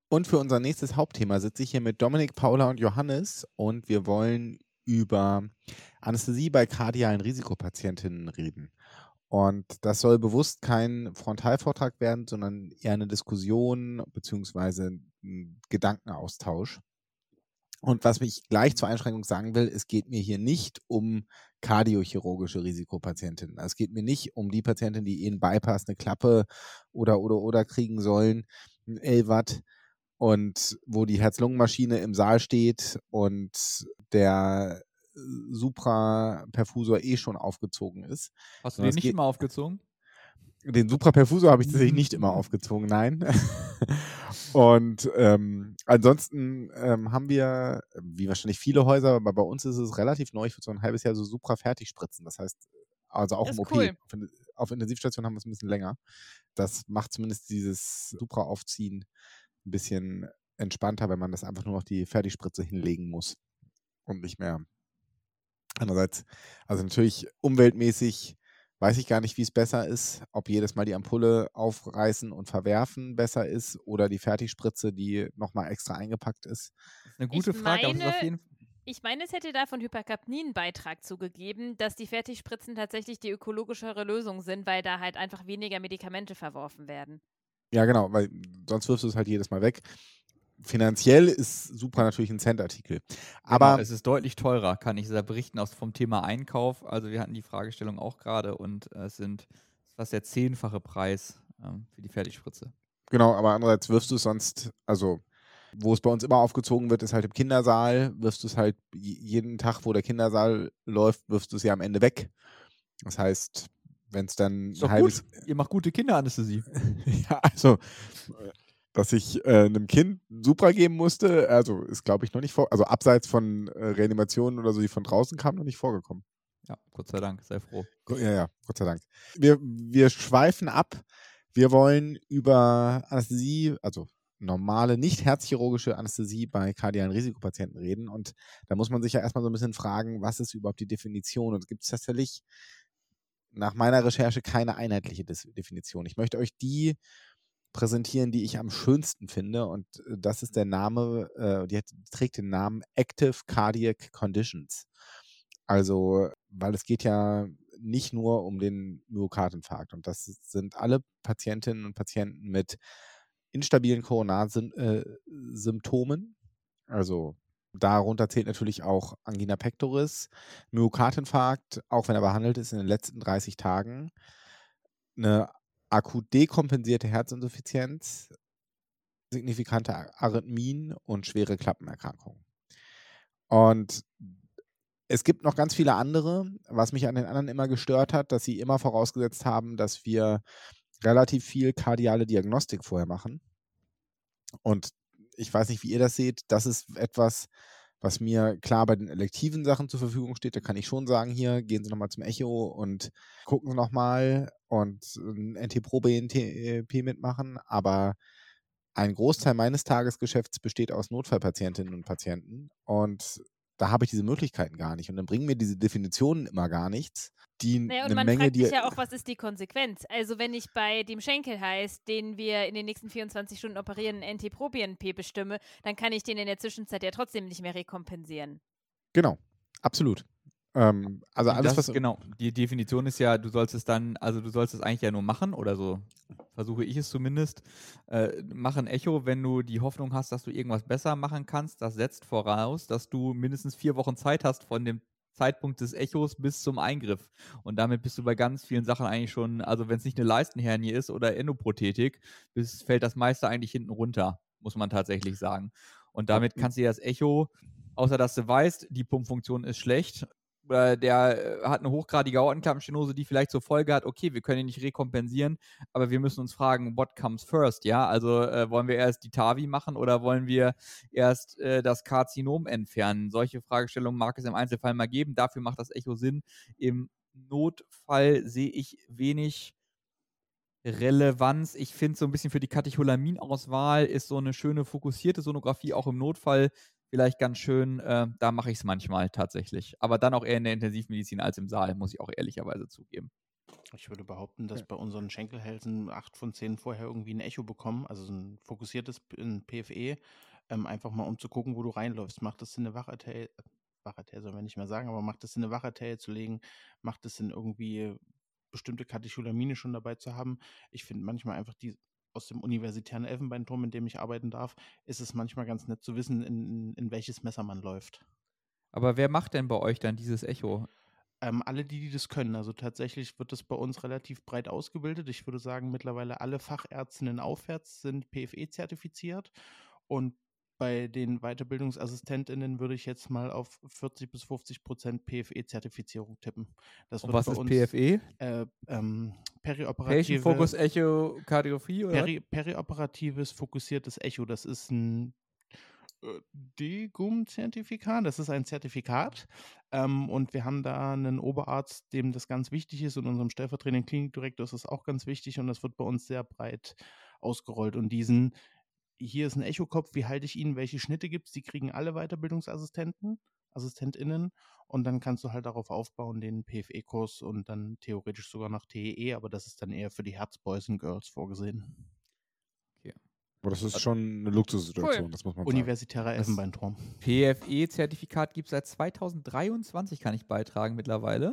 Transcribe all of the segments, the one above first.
Und für unser nächstes Hauptthema sitze ich hier mit Dominik, Paula und Johannes und wir wollen über Anästhesie bei kardialen Risikopatientinnen reden. Und das soll bewusst kein Frontalvortrag werden, sondern eher eine Diskussion bzw. ein Gedankenaustausch. Und was ich gleich zur Einschränkung sagen will, es geht mir hier nicht um kardiochirurgische Risikopatientinnen. Es geht mir nicht um die Patientin, die einen Bypass, eine Klappe oder kriegen sollen, ein LVAD, und wo die Herz-Lungen-Maschine im Saal steht und der Supraperfusor schon aufgezogen ist. Hast du Sondern den nicht immer aufgezogen? Den Supraperfusor habe ich tatsächlich nicht immer aufgezogen, nein. Und ansonsten haben wir, wie wahrscheinlich viele Häuser, aber bei uns ist es relativ neu, ich würde so ein halbes Jahr so Supra-Fertigspritzen. Das heißt, also auch Das im ist OP. cool. Auf Intensivstation haben wir es ein bisschen länger. Das macht zumindest dieses Supra-Aufziehen ein bisschen entspannter, wenn man das einfach nur noch die Fertigspritze hinlegen muss und nicht mehr. Andererseits, also natürlich umweltmäßig weiß ich gar nicht, wie es besser ist, ob jedes Mal die Ampulle aufreißen und verwerfen besser ist oder die Fertigspritze, die nochmal extra eingepackt ist. Das ist eine gute Frage, aber es ist auf jeden Fall. Ich meine, es hätte da von Hypercapnie einen Beitrag zugegeben, dass die Fertigspritzen tatsächlich die ökologischere Lösung sind, weil da halt einfach weniger Medikamente verworfen werden. Ja, genau, weil sonst wirfst du es halt jedes Mal weg. Finanziell ist Supra natürlich ein Centartikel. Aber Genau, es ist deutlich teurer, kann ich da berichten vom Thema Einkauf. Also wir hatten die Fragestellung auch gerade und es sind fast der 10-fache Preis für die Fertigspritze. genau, aber andererseits wirfst du es sonst, also wo es bei uns immer aufgezogen wird, ist halt im Kindersaal, wirfst du es halt jeden Tag, wo der Kindersaal läuft, wirfst du es ja am Ende weg. Das heißt, wenn es dann Ist doch gut, ihr macht gute Kinderanästhesie. Ja, also, dass ich einem Kind Supra geben musste, also ist, glaube ich, noch nicht also abseits von Reanimationen oder so, die von draußen kamen, noch nicht vorgekommen. Ja, Gott sei Dank, sei froh. Ja, Gott sei Dank. Wir schweifen ab. Wir wollen über Anästhesie, also normale, nicht herzchirurgische Anästhesie bei kardialen Risikopatienten reden. Und da muss man sich ja erstmal so ein bisschen fragen, was ist überhaupt die Definition? Und es gibt tatsächlich nach meiner Recherche keine einheitliche Definition. Ich möchte euch die präsentieren, die ich am schönsten finde. Und das ist der Name, die trägt den Namen Active Cardiac Conditions. Also, weil es geht ja nicht nur um den Myokardinfarkt. Und das sind alle Patientinnen und Patienten mit instabilen Koronarsymptomen. Also darunter zählt natürlich auch Angina pectoris, Myokardinfarkt, auch wenn er behandelt ist in den letzten 30 Tagen, eine akut dekompensierte Herzinsuffizienz, signifikante Arrhythmien und schwere Klappenerkrankungen. Und es gibt noch ganz viele andere. Was mich an den anderen immer gestört hat, dass sie immer vorausgesetzt haben, dass wir relativ viel kardiale Diagnostik vorher machen. Und ich weiß nicht, wie ihr das seht. Das ist etwas, was mir klar bei den elektiven Sachen zur Verfügung steht. Da kann ich schon sagen, hier, gehen Sie nochmal zum Echo und gucken Sie nochmal und ein NT-Pro-BNP mitmachen. Aber ein Großteil meines Tagesgeschäfts besteht aus Notfallpatientinnen und Patienten. Und da habe ich diese Möglichkeiten gar nicht. Und dann bringen mir diese Definitionen immer gar nichts. Naja, und Eine man Menge, fragt die. sich ja auch, was ist die Konsequenz? Also wenn ich bei dem Schenkel heißt, den wir in den nächsten 24 Stunden operieren, einen NT-Pro-BNP bestimme, dann kann ich den in der Zwischenzeit ja trotzdem nicht mehr rekompensieren. Genau, absolut. Also alles, was. Genau, die Definition ist ja, du sollst es eigentlich ja nur machen, oder so versuche ich es zumindest. Mach ein Echo, wenn du die Hoffnung hast, dass du irgendwas besser machen kannst. Das setzt voraus, dass du mindestens 4 Wochen Zeit hast von dem Zeitpunkt des Echos bis zum Eingriff. Und damit bist du bei ganz vielen Sachen eigentlich schon, also wenn es nicht eine Leistenhernie ist oder Endoprothetik, fällt das meiste eigentlich hinten runter, muss man tatsächlich sagen. Und damit kannst du dir das Echo, außer dass du weißt, die Pumpfunktion ist schlecht, der hat eine hochgradige Aortenklappenstenose, die vielleicht zur Folge hat, okay, wir können ihn nicht rekompensieren, aber wir müssen uns fragen, what comes first, ja? Also wollen wir erst die TAVI machen oder wollen wir erst das Karzinom entfernen? Solche Fragestellungen mag es im Einzelfall mal geben. Dafür macht das Echo Sinn. Im Notfall sehe ich wenig Relevanz. Ich finde so ein bisschen für die Katecholaminauswahl ist so eine schöne fokussierte Sonographie auch im Notfall vielleicht ganz schön. Da mache ich es manchmal tatsächlich. Aber dann auch eher in der Intensivmedizin als im Saal, muss ich auch ehrlicherweise zugeben. Ich würde behaupten, dass bei unseren Schenkelhälsen 8 von 10 vorher irgendwie ein Echo bekommen, also so ein fokussiertes ein PFE, einfach mal um zu gucken, wo du reinläufst. Macht es Sinn, eine Wacharterie sollen wir nicht mehr sagen, aber macht es Sinn, eine Wacharterie zu legen? Macht es Sinn, irgendwie bestimmte Katecholamine schon dabei zu haben? Ich finde manchmal einfach aus dem universitären Elfenbeinturm, in dem ich arbeiten darf, ist es manchmal ganz nett zu wissen, in welches Messer man läuft. Aber wer macht denn bei euch dann dieses Echo? Alle, die das können. Also tatsächlich wird das bei uns relativ breit ausgebildet. Ich würde sagen, mittlerweile alle Fachärztinnen aufwärts sind PFE-zertifiziert. Und bei den WeiterbildungsassistentInnen würde ich jetzt mal auf 40-50% PFE-Zertifizierung tippen. Das Und wird was bei ist uns PFE? Patient perioperative, Focus Echokardiographie oder was? perioperatives fokussiertes Echo. Das ist ein DGUM-Zertifikat. Das ist ein Zertifikat. Und wir haben da einen Oberarzt, dem das ganz wichtig ist, und unserem stellvertretenden Klinikdirektor ist das auch ganz wichtig, und das wird bei uns sehr breit ausgerollt. Und hier ist ein Echokopf, wie halte ich ihn, welche Schnitte gibt es, die kriegen alle AssistentInnen, und dann kannst du halt darauf aufbauen, den PFE-Kurs und dann theoretisch sogar noch TEE, aber das ist dann eher für die Herzboys und Girls vorgesehen. Aber das ist schon eine Luxussituation, Cool. das muss man sagen. Universitärer Elfenbeinturm. PFE-Zertifikat gibt es seit 2023, kann ich beitragen mittlerweile.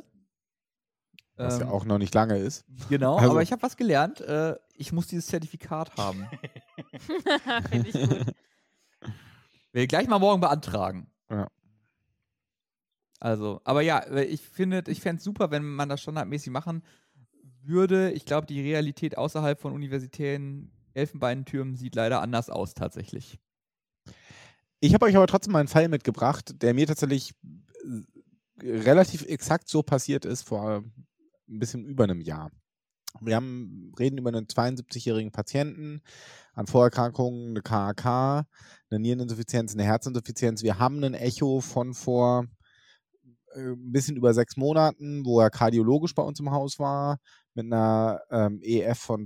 Was ja auch noch nicht lange ist. Genau, Also- aber ich habe was gelernt. Ich muss dieses Zertifikat haben. Finde ich gut. Will ich gleich mal morgen beantragen. Ja. Also, aber ja, ich fände es super, wenn man das standardmäßig machen würde. Ich glaube, die Realität außerhalb von universitären Elfenbeintürmen sieht leider anders aus, tatsächlich. Ich habe euch aber trotzdem mal einen Fall mitgebracht, der mir tatsächlich relativ exakt so passiert ist vor ein bisschen über einem Jahr. Wir reden über einen 72-jährigen Patienten an Vorerkrankungen, eine KAK, eine Niereninsuffizienz, eine Herzinsuffizienz. Wir haben ein Echo von vor ein bisschen über 6 Monaten, wo er kardiologisch bei uns im Haus war, mit einer EF von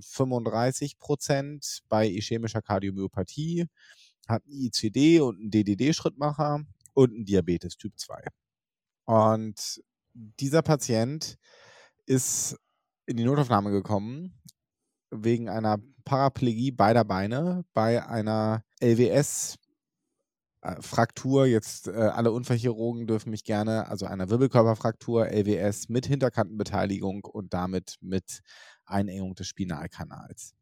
35% bei ischämischer Kardiomyopathie, hat einen ICD und einen DDD-Schrittmacher und einen Diabetes Typ 2. Und dieser Patient ist in die Notaufnahme gekommen wegen einer Paraplegie beider Beine bei einer LWS-Fraktur. Jetzt alle Unfallchirurgen dürfen mich gerne, also einer Wirbelkörperfraktur, LWS mit Hinterkantenbeteiligung und damit mit Einengung des Spinalkanals.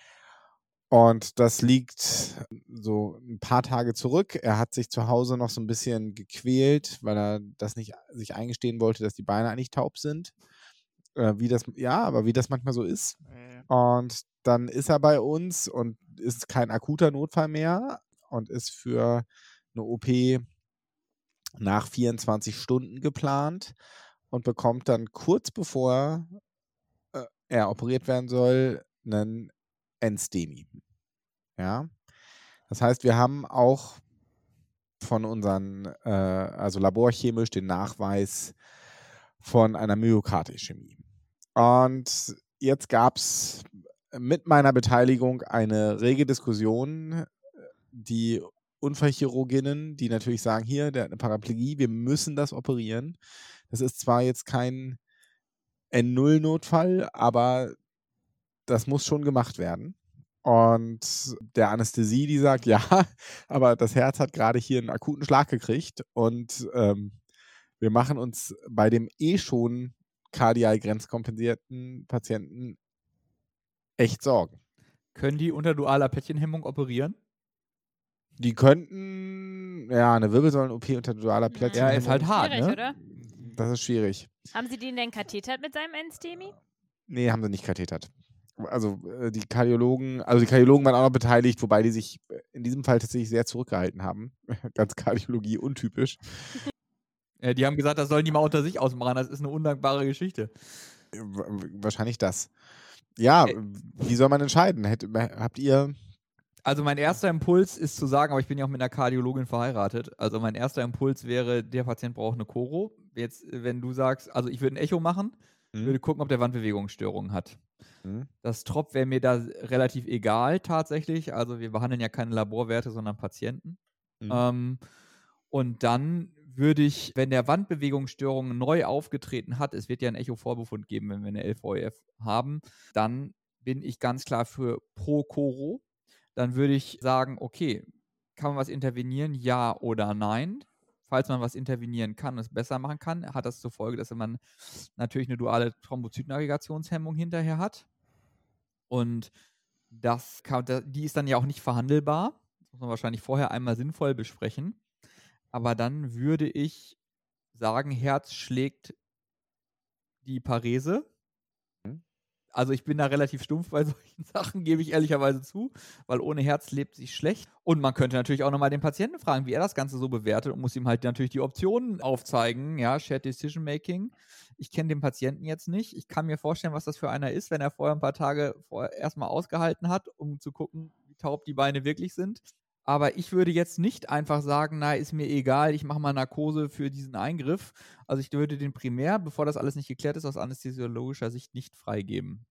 Und das liegt so ein paar Tage zurück. Er hat sich zu Hause noch so ein bisschen gequält, weil er das nicht sich eingestehen wollte, dass die Beine eigentlich taub sind. Aber wie das manchmal so ist. Und dann ist er bei uns und ist kein akuter Notfall mehr und ist für eine OP nach 24 Stunden geplant und bekommt dann kurz bevor er operiert werden soll, einen NSTEMI. Ja. Das heißt, wir haben auch von unseren, also laborchemisch, den Nachweis von einer Myokardischämie. Und jetzt gab es mit meiner Beteiligung eine rege Diskussion, die Unfallchirurginnen, die natürlich sagen, hier, der hat eine Paraplegie, wir müssen das operieren. Das ist zwar jetzt kein N0-Notfall, aber das muss schon gemacht werden. Und der Anästhesie, die sagt, ja, aber das Herz hat gerade hier einen akuten Schlag gekriegt und wir machen uns bei dem schon kardial grenzkompensierten Patienten echt Sorgen. Können die unter dualer Plättchenhemmung operieren? Die könnten, ja, eine Wirbelsäulen-OP unter dualer Plättchenhemmung. Ja, ist halt hart, Schwierig, ne? oder? Das ist schwierig. Haben Sie den denn kathetert mit seinem NSTEMI? Nee, haben sie nicht kathetert. Also die Kardiologen waren auch noch beteiligt, wobei die sich in diesem Fall tatsächlich sehr zurückgehalten haben. Ganz Kardiologie untypisch. Die haben gesagt, das sollen die mal unter sich ausmachen. Das ist eine undankbare Geschichte. Wahrscheinlich das. Ja, wie soll man entscheiden? Habt ihr... Also mein erster Impuls ist zu sagen, aber ich bin ja auch mit einer Kardiologin verheiratet. Also mein erster Impuls wäre, der Patient braucht eine Choro. Jetzt, wenn du sagst, also ich würde ein Echo machen, würde gucken, ob der Wandbewegungsstörungen hat. Das Trop wäre mir da relativ egal tatsächlich. Also wir behandeln ja keine Laborwerte, sondern Patienten. Und dann würde ich, wenn der Wandbewegungsstörung neu aufgetreten hat, es wird ja einen Echo-Vorbefund geben, wenn wir eine LVEF haben, dann bin ich ganz klar für Pro-Coro. Dann würde ich sagen, okay, kann man was intervenieren, ja oder nein? Falls man was intervenieren kann und es besser machen kann, hat das zur Folge, dass man natürlich eine duale Thrombozytnavigationshemmung hinterher hat. Und die ist dann ja auch nicht verhandelbar. Das muss man wahrscheinlich vorher einmal sinnvoll besprechen. Aber dann würde ich sagen, Herz schlägt die Parese. Also ich bin da relativ stumpf bei solchen Sachen, gebe ich ehrlicherweise zu, weil ohne Herz lebt sich schlecht. Und man könnte natürlich auch nochmal den Patienten fragen, wie er das Ganze so bewertet und muss ihm halt natürlich die Optionen aufzeigen, ja, Shared Decision Making. Ich kenne den Patienten jetzt nicht. Ich kann mir vorstellen, was das für einer ist, wenn er vorher ein paar Tage erstmal ausgehalten hat, um zu gucken, wie taub die Beine wirklich sind. Aber ich würde jetzt nicht einfach sagen, na, ist mir egal, ich mache mal Narkose für diesen Eingriff. Also ich würde den primär, bevor das alles nicht geklärt ist, aus anästhesiologischer Sicht nicht freigeben.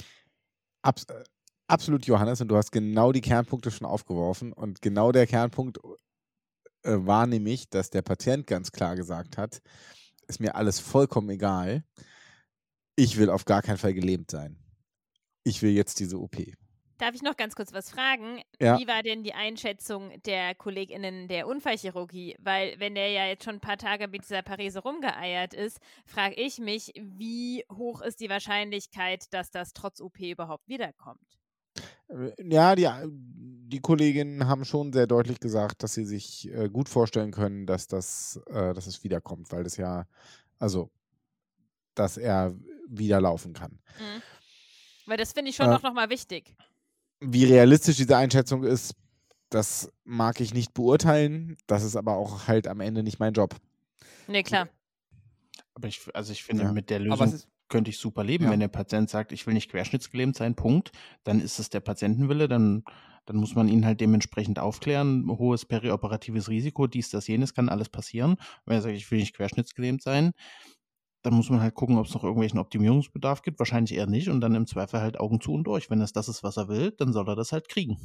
Absolut, Johannes, und du hast genau die Kernpunkte schon aufgeworfen. Und genau der Kernpunkt war nämlich, dass der Patient ganz klar gesagt hat, ist mir alles vollkommen egal. Ich will auf gar keinen Fall gelähmt sein. Ich will jetzt diese OP. Darf ich noch ganz kurz was fragen? Ja. Wie war denn die Einschätzung der KollegInnen der Unfallchirurgie? Weil wenn der ja jetzt schon ein paar Tage mit dieser Parese rumgeeiert ist, frage ich mich, wie hoch ist die Wahrscheinlichkeit, dass das trotz OP überhaupt wiederkommt? Ja, die Kolleginnen haben schon sehr deutlich gesagt, dass sie sich gut vorstellen können, dass es wiederkommt, weil das ja, also, dass er wieder laufen kann. Mhm. Weil das finde ich schon auch nochmal wichtig. Wie realistisch diese Einschätzung ist, das mag ich nicht beurteilen. Das ist aber auch halt am Ende nicht mein Job. Nee, klar. Aber ich finde, Ja. mit der Aber Lösung könnte ich super leben. Ja. Wenn der Patient sagt, ich will nicht querschnittsgelähmt sein, Punkt, dann ist es der Patientenwille, dann muss man ihn halt dementsprechend aufklären, hohes perioperatives Risiko, dies, das, jenes, kann alles passieren. Wenn er sagt, ich will nicht querschnittsgelähmt sein, dann muss man halt gucken, ob es noch irgendwelchen Optimierungsbedarf gibt. Wahrscheinlich eher nicht und dann im Zweifel halt Augen zu und durch. Wenn das ist, was er will, dann soll er das halt kriegen.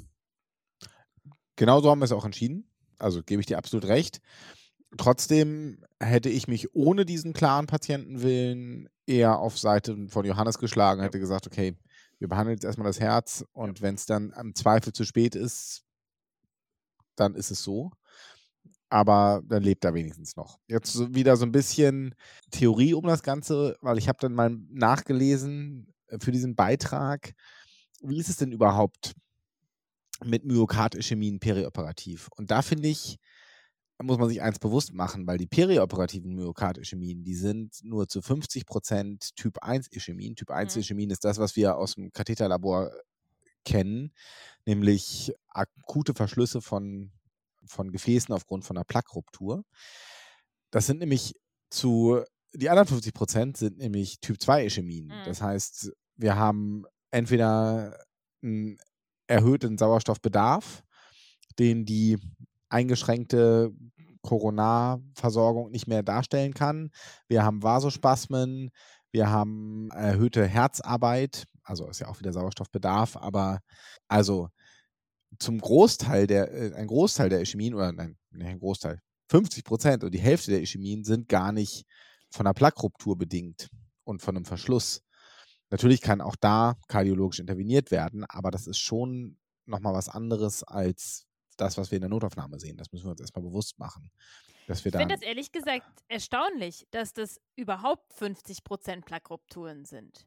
Genau so haben wir es auch entschieden. Also gebe ich dir absolut recht. Trotzdem hätte ich mich ohne diesen klaren Patientenwillen eher auf Seite von Johannes geschlagen, hätte gesagt, okay, wir behandeln jetzt erstmal das Herz und wenn es dann im Zweifel zu spät ist, dann ist es so. Aber dann lebt er wenigstens noch. Jetzt so wieder so ein bisschen Theorie um das Ganze, weil ich habe dann mal nachgelesen für diesen Beitrag, wie ist es denn überhaupt mit Myokardischämien perioperativ? Und da finde ich, muss man sich eins bewusst machen, weil die perioperativen Myokardischämien, die sind nur zu 50% Typ 1 Ischämien. Typ 1 Ischämien ist das, was wir aus dem Katheterlabor kennen, nämlich akute Verschlüsse von Gefäßen aufgrund von einer Plaqueruptur. Das sind nämlich die anderen 50% sind nämlich Typ 2 Ischämien. Das heißt, wir haben entweder einen erhöhten Sauerstoffbedarf, den die eingeschränkte Koronarversorgung nicht mehr darstellen kann. Wir haben Vasospasmen, wir haben erhöhte Herzarbeit, also ist ja auch wieder Sauerstoffbedarf, aber also ein Großteil der Ischämien, oder nein, nicht ein Großteil, 50% oder die Hälfte der Ischämien sind gar nicht von einer Plaqueruptur bedingt und von einem Verschluss. Natürlich kann auch da kardiologisch interveniert werden, aber das ist schon nochmal was anderes als das, was wir in der Notaufnahme sehen. Das müssen wir uns erstmal bewusst machen. Dass wir Ich finde das ehrlich gesagt erstaunlich, dass das überhaupt 50% Plaquerupturen sind.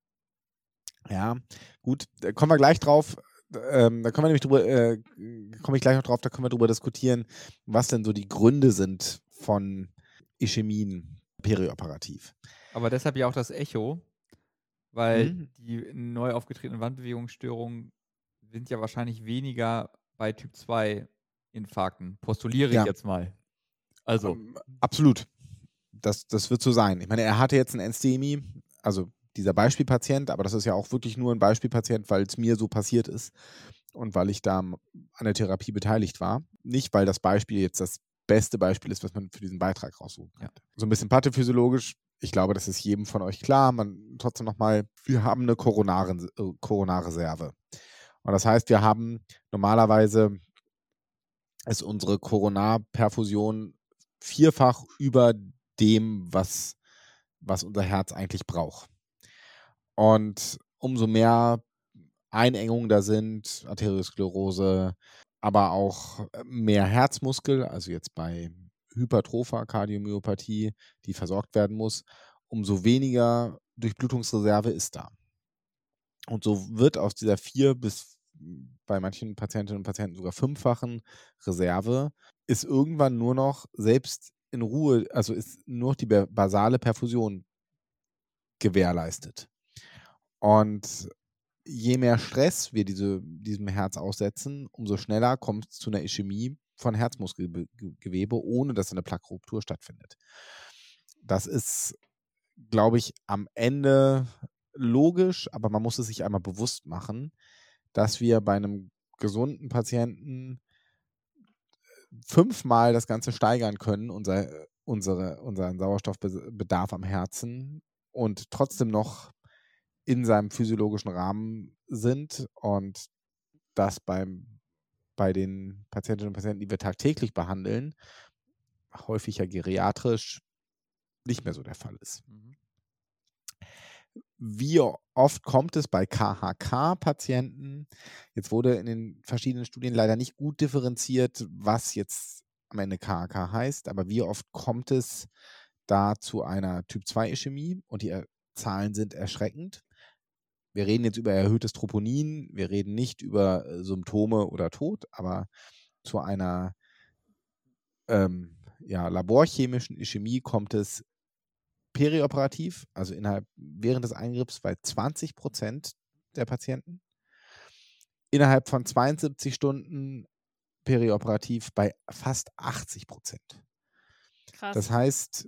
Ja, gut, da kommen wir gleich drauf. Da können wir nämlich komme ich gleich noch drauf, da können wir drüber diskutieren, was denn so die Gründe sind von Ischämien perioperativ. Aber deshalb ja auch das Echo, weil die neu aufgetretenen Wandbewegungsstörungen sind ja wahrscheinlich weniger bei Typ 2 Infarkten. Postuliere ich jetzt mal. Also. Absolut. Das wird so sein. Ich meine, er hatte jetzt ein NSTEMI, also dieser Beispielpatient, aber das ist ja auch wirklich nur ein Beispielpatient, weil es mir so passiert ist und weil ich da an der Therapie beteiligt war. Nicht, weil das Beispiel jetzt das beste Beispiel ist, was man für diesen Beitrag raussuchen kann. Ja. So ein bisschen pathophysiologisch, ich glaube, das ist jedem von euch klar. Trotzdem nochmal, wir haben eine Koronarreserve. Und das heißt, wir haben normalerweise ist unsere Koronarperfusion vierfach über dem, was unser Herz eigentlich braucht. Und umso mehr Einengungen da sind, Arteriosklerose, aber auch mehr Herzmuskel, also jetzt bei hypertropher Kardiomyopathie, die versorgt werden muss, umso weniger Durchblutungsreserve ist da. Und so wird aus dieser 4 bis bei manchen Patientinnen und Patienten sogar 5-fachen Reserve, ist irgendwann nur noch, selbst in Ruhe, also ist nur noch die basale Perfusion gewährleistet. Und je mehr Stress wir diesem Herz aussetzen, umso schneller kommt es zu einer Ischämie von Herzmuskelgewebe, ohne dass eine Plaqueruptur stattfindet. Das ist, glaube ich, am Ende logisch, aber man muss es sich einmal bewusst machen, dass wir bei einem gesunden Patienten 5-mal das Ganze steigern können, unseren Sauerstoffbedarf am Herzen, und trotzdem noch in seinem physiologischen Rahmen sind, und das bei den Patientinnen und Patienten, die wir tagtäglich behandeln, häufig ja geriatrisch, nicht mehr so der Fall ist. Wie oft kommt es bei KHK-Patienten? Jetzt wurde in den verschiedenen Studien leider nicht gut differenziert, was jetzt am Ende KHK heißt, aber wie oft kommt es da zu einer Typ-2-Ischämie? Und die Zahlen sind erschreckend. Wir reden jetzt über erhöhtes Troponin, wir reden nicht über Symptome oder Tod, aber zu einer laborchemischen Ischämie kommt es perioperativ, also während des Eingriffs, bei 20% der Patienten, innerhalb von 72 Stunden perioperativ bei fast 80%. Krass. Das heißt,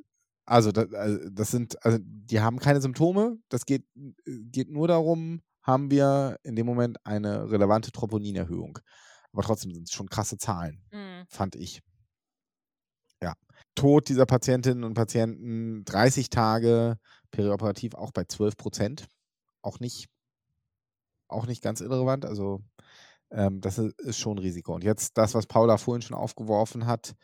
die haben keine Symptome, das geht nur darum, haben wir in dem Moment eine relevante Troponinerhöhung. Aber trotzdem sind es schon krasse Zahlen, fand ich. Ja. Tod dieser Patientinnen und Patienten 30 Tage perioperativ auch bei 12%. Auch nicht ganz irrelevant. Also das ist schon ein Risiko. Und jetzt das, was Paula vorhin schon aufgeworfen hat.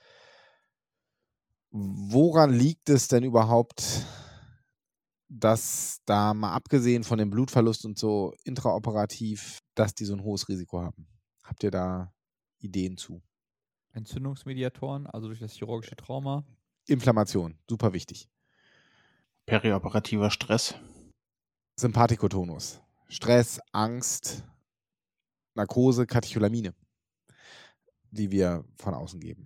Woran liegt es denn überhaupt, dass da mal abgesehen von dem Blutverlust und so intraoperativ, dass die so ein hohes Risiko haben? Habt ihr da Ideen zu? Entzündungsmediatoren, also durch das chirurgische Trauma. Inflammation, super wichtig. Perioperativer Stress. Sympathikotonus. Stress, Angst, Narkose, Katecholamine, die wir von außen geben.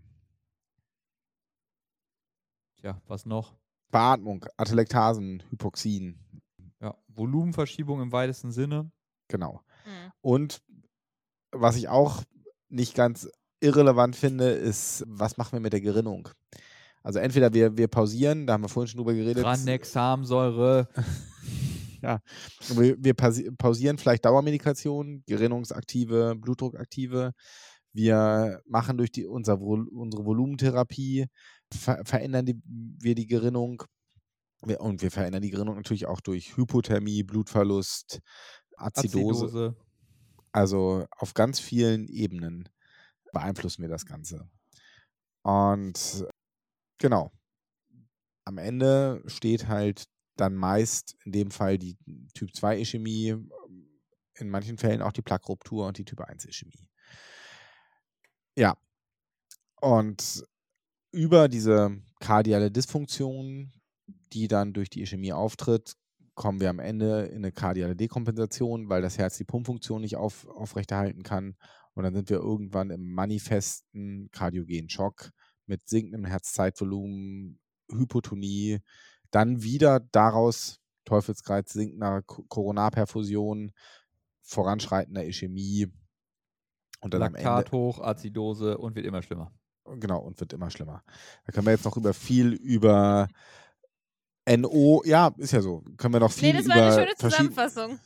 Ja, was noch? Beatmung, Atelektasen, Hypoxien. Ja, Volumenverschiebung im weitesten Sinne. Genau. Und was ich auch nicht ganz irrelevant finde, ist, was machen wir mit der Gerinnung? Also entweder wir pausieren, da haben wir vorhin schon drüber geredet. Tranexamsäure. Ja, wir pausieren vielleicht Dauermedikation, gerinnungsaktive, blutdruckaktive. Wir machen durch unsere Volumentherapie, verändern wir die Gerinnung. Und wir verändern die Gerinnung natürlich auch durch Hypothermie, Blutverlust, Azidose. Also auf ganz vielen Ebenen beeinflussen wir das Ganze. Und genau, am Ende steht halt dann meist in dem Fall die Typ-2-Ischämie, in manchen Fällen auch die Plaqueruptur und die Typ-1-Ischämie. Ja, und über diese kardiale Dysfunktion, die dann durch die Ischämie auftritt, kommen wir am Ende in eine kardiale Dekompensation, weil das Herz die Pumpfunktion nicht aufrechterhalten kann. Und dann sind wir irgendwann im manifesten kardiogenen Schock mit sinkendem Herzzeitvolumen, Hypotonie, dann wieder daraus Teufelskreis sinkender Koronarperfusion, voranschreitender Ischämie und dann am Ende Laktat hoch, Azidose und wird immer schlimmer. Genau, und wird immer schlimmer. Da können wir jetzt noch viel über NO, ja, ist ja so, können wir noch viel das über war eine schöne Zusammenfassung.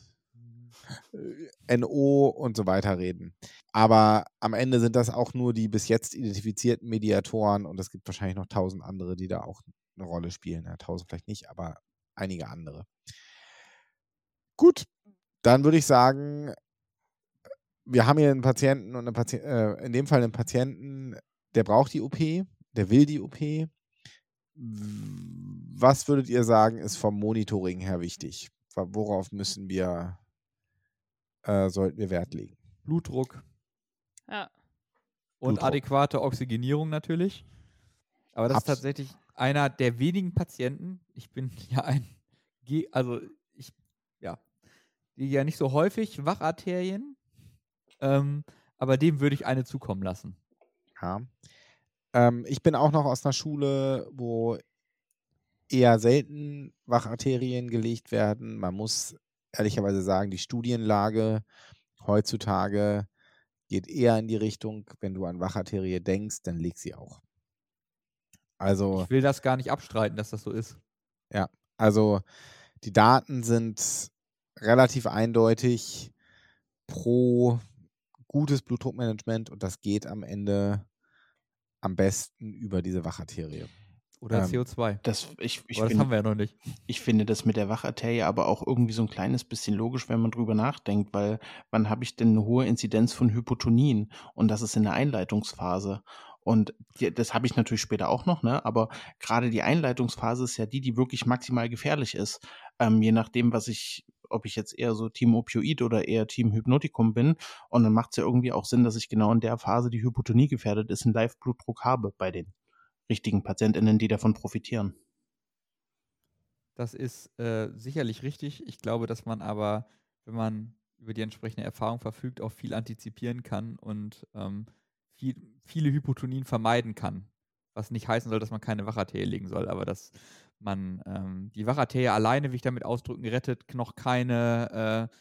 NO und so weiter reden. Aber am Ende sind das auch nur die bis jetzt identifizierten Mediatoren, und es gibt wahrscheinlich noch 1000 andere, die da auch eine Rolle spielen. Ja, 1000 vielleicht nicht, aber einige andere. Gut, dann würde ich sagen, wir haben hier einen Patienten und in dem Fall einen Patienten, der braucht die OP, der will die OP. Was würdet ihr sagen, ist vom Monitoring her wichtig? Worauf sollten wir Wert legen? Blutdruck Ja. und Blutdruck. adäquate Oxygenierung natürlich. Aber das ist Abs- tatsächlich einer der wenigen Patienten. Ich bin ja gehe ja nicht so häufig Wacharterien, aber dem würde ich eine zukommen lassen. Ja. Ich bin auch noch aus einer Schule, wo eher selten Wacharterien gelegt werden. Man muss ehrlicherweise sagen, die Studienlage heutzutage geht eher in die Richtung, wenn du an Wacharterie denkst, dann leg sie auch. Also, Ich will das gar nicht abstreiten, dass das so ist. ja, also die Daten sind relativ eindeutig pro gutes Blutdruckmanagement und das geht am Ende am besten über diese Wacharterie. Oder CO2. Aber das haben wir ja noch nicht. Ich finde das mit der Wacharterie aber auch irgendwie so ein kleines bisschen logisch, wenn man drüber nachdenkt, weil wann habe ich denn eine hohe Inzidenz von Hypotonien? Und das ist in der Einleitungsphase. Und das habe ich natürlich später auch noch, ne? Aber gerade die Einleitungsphase ist ja die wirklich maximal gefährlich ist. Je nachdem, ob ich jetzt eher so Team Opioid oder eher Team Hypnotikum bin. Und dann macht es ja irgendwie auch Sinn, dass ich genau in der Phase, die Hypotonie gefährdet ist, einen Live-Blutdruck habe bei den richtigen PatientInnen, die davon profitieren. Das ist sicherlich richtig. Ich glaube, dass man aber, wenn man über die entsprechende Erfahrung verfügt, auch viel antizipieren kann und viele Hypotonien vermeiden kann. Was nicht heißen soll, dass man keine Wacharterie legen soll, aber dass man die Wacharterie alleine, wie ich damit ausdrücken, rettet noch keine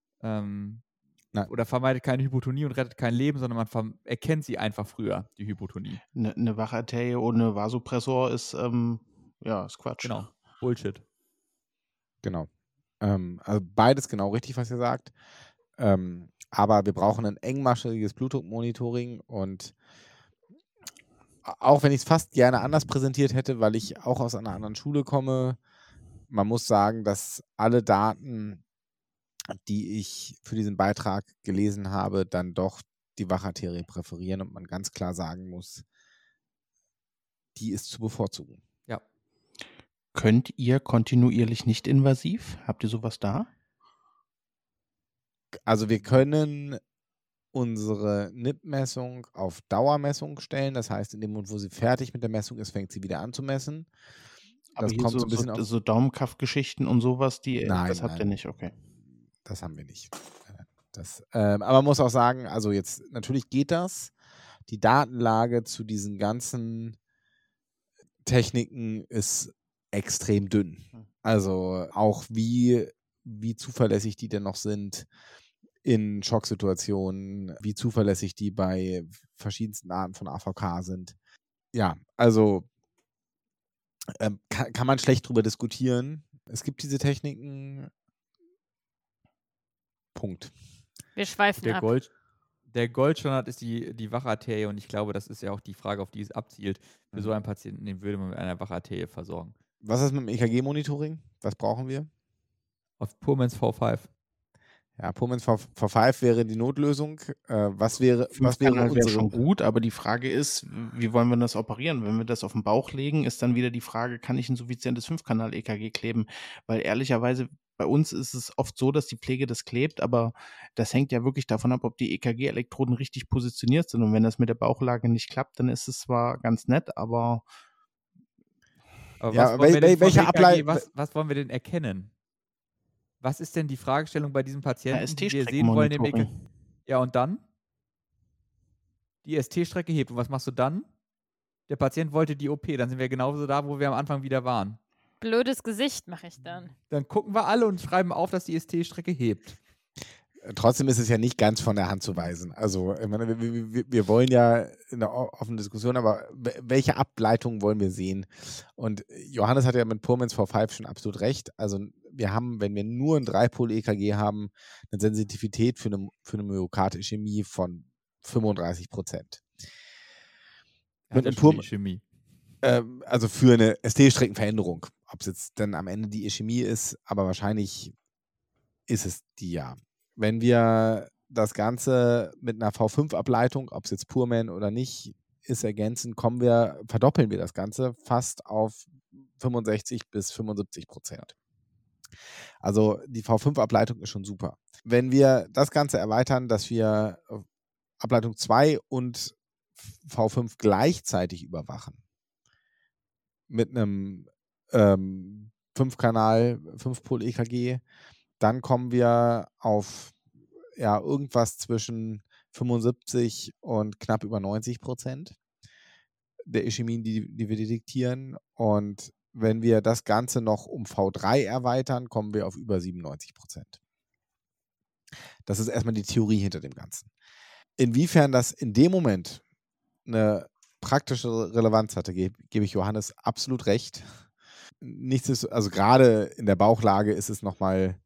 oder vermeidet keine Hypotonie und rettet kein Leben, sondern man erkennt sie einfach früher, die Hypotonie. Eine Wacharterie ohne Vasopressor ist Quatsch. Genau, Bullshit. Genau. Also beides genau richtig, was ihr sagt. Aber wir brauchen ein engmaschiges Blutdruckmonitoring und auch wenn ich es fast gerne anders präsentiert hätte, weil ich auch aus einer anderen Schule komme, man muss sagen, dass alle Daten, die ich für diesen Beitrag gelesen habe, dann doch die Wacharterie präferieren und man ganz klar sagen muss, die ist zu bevorzugen. Ja. Könnt ihr kontinuierlich nicht invasiv? Habt ihr sowas da? Also wir können unsere NIP-Messung auf Dauermessung stellen. Das heißt, in dem Moment, wo sie fertig mit der Messung ist, fängt sie wieder an zu messen. Aber Das hier kommt so ein bisschen auf. so Daumenkaff-Geschichten und sowas, das habt ihr nicht, okay. Das haben wir nicht. Aber man muss auch sagen, also jetzt natürlich geht das. Die Datenlage zu diesen ganzen Techniken ist extrem dünn. Also auch wie zuverlässig die denn noch sind in Schocksituationen, wie zuverlässig die bei verschiedensten Arten von AVK sind. Ja, also kann man schlecht drüber diskutieren. Es gibt diese Techniken. Punkt. Wir schweifen ab. Der Goldstandard ist die Wacharterie und ich glaube, das ist ja auch die Frage, auf die es abzielt. Für so einen Patienten, den würde man mit einer Wacharterie versorgen. Was ist mit dem EKG-Monitoring? Was brauchen wir? Auf Pullmans V5. Ja, Pullmans V5 wäre die Notlösung. Was wäre unsere schon gut, aber die Frage ist, wie wollen wir das operieren? Wenn wir das auf den Bauch legen, ist dann wieder die Frage, kann ich ein suffizientes 5-Kanal-EKG kleben? Weil ehrlicherweise bei uns ist es oft so, dass die Pflege das klebt, aber das hängt ja wirklich davon ab, ob die EKG-Elektroden richtig positioniert sind. Und wenn das mit der Bauchlage nicht klappt, dann ist es zwar ganz nett, aber ja, was wollen wir denn erkennen? Was ist denn die Fragestellung bei diesem Patienten, die wir sehen wollen? Ja, und dann? Die ST-Strecke hebt. Und was machst du dann? Der Patient wollte die OP. Dann sind wir genauso da, wo wir am Anfang wieder waren. Blödes Gesicht mache ich dann. Dann gucken wir alle und schreiben auf, dass die ST-Strecke hebt. Trotzdem ist es ja nicht ganz von der Hand zu weisen. Also, ich meine, wir wollen ja in der offenen Diskussion, aber welche Ableitungen wollen wir sehen? Und Johannes hat ja mit Pullmans V5 schon absolut recht. Also, wir haben, wenn wir nur ein 3-Pol-EKG haben, eine Sensitivität für eine Myokardischämie von 35%. Mit einem Ischämie. Also für eine ST-Streckenveränderung. Ob es jetzt dann am Ende die Ischämie ist, aber wahrscheinlich ist es die ja. Wenn wir das Ganze mit einer V5-Ableitung, ob es jetzt Pullman oder nicht ist ergänzend, verdoppeln wir das Ganze fast auf 65 bis 75%. Also die V5-Ableitung ist schon super. Wenn wir das Ganze erweitern, dass wir Ableitung 2 und V5 gleichzeitig überwachen, mit einem 5-Kanal, 5-Pol-EKG, dann kommen wir auf irgendwas zwischen 75 und knapp über 90% der Ischämien, die wir detektieren. Und wenn wir das Ganze noch um V3 erweitern, kommen wir auf über 97%. Das ist erstmal die Theorie hinter dem Ganzen. Inwiefern das in dem Moment eine praktische Relevanz hatte, gebe ich Johannes absolut recht. Also gerade in der Bauchlage ist es nochmal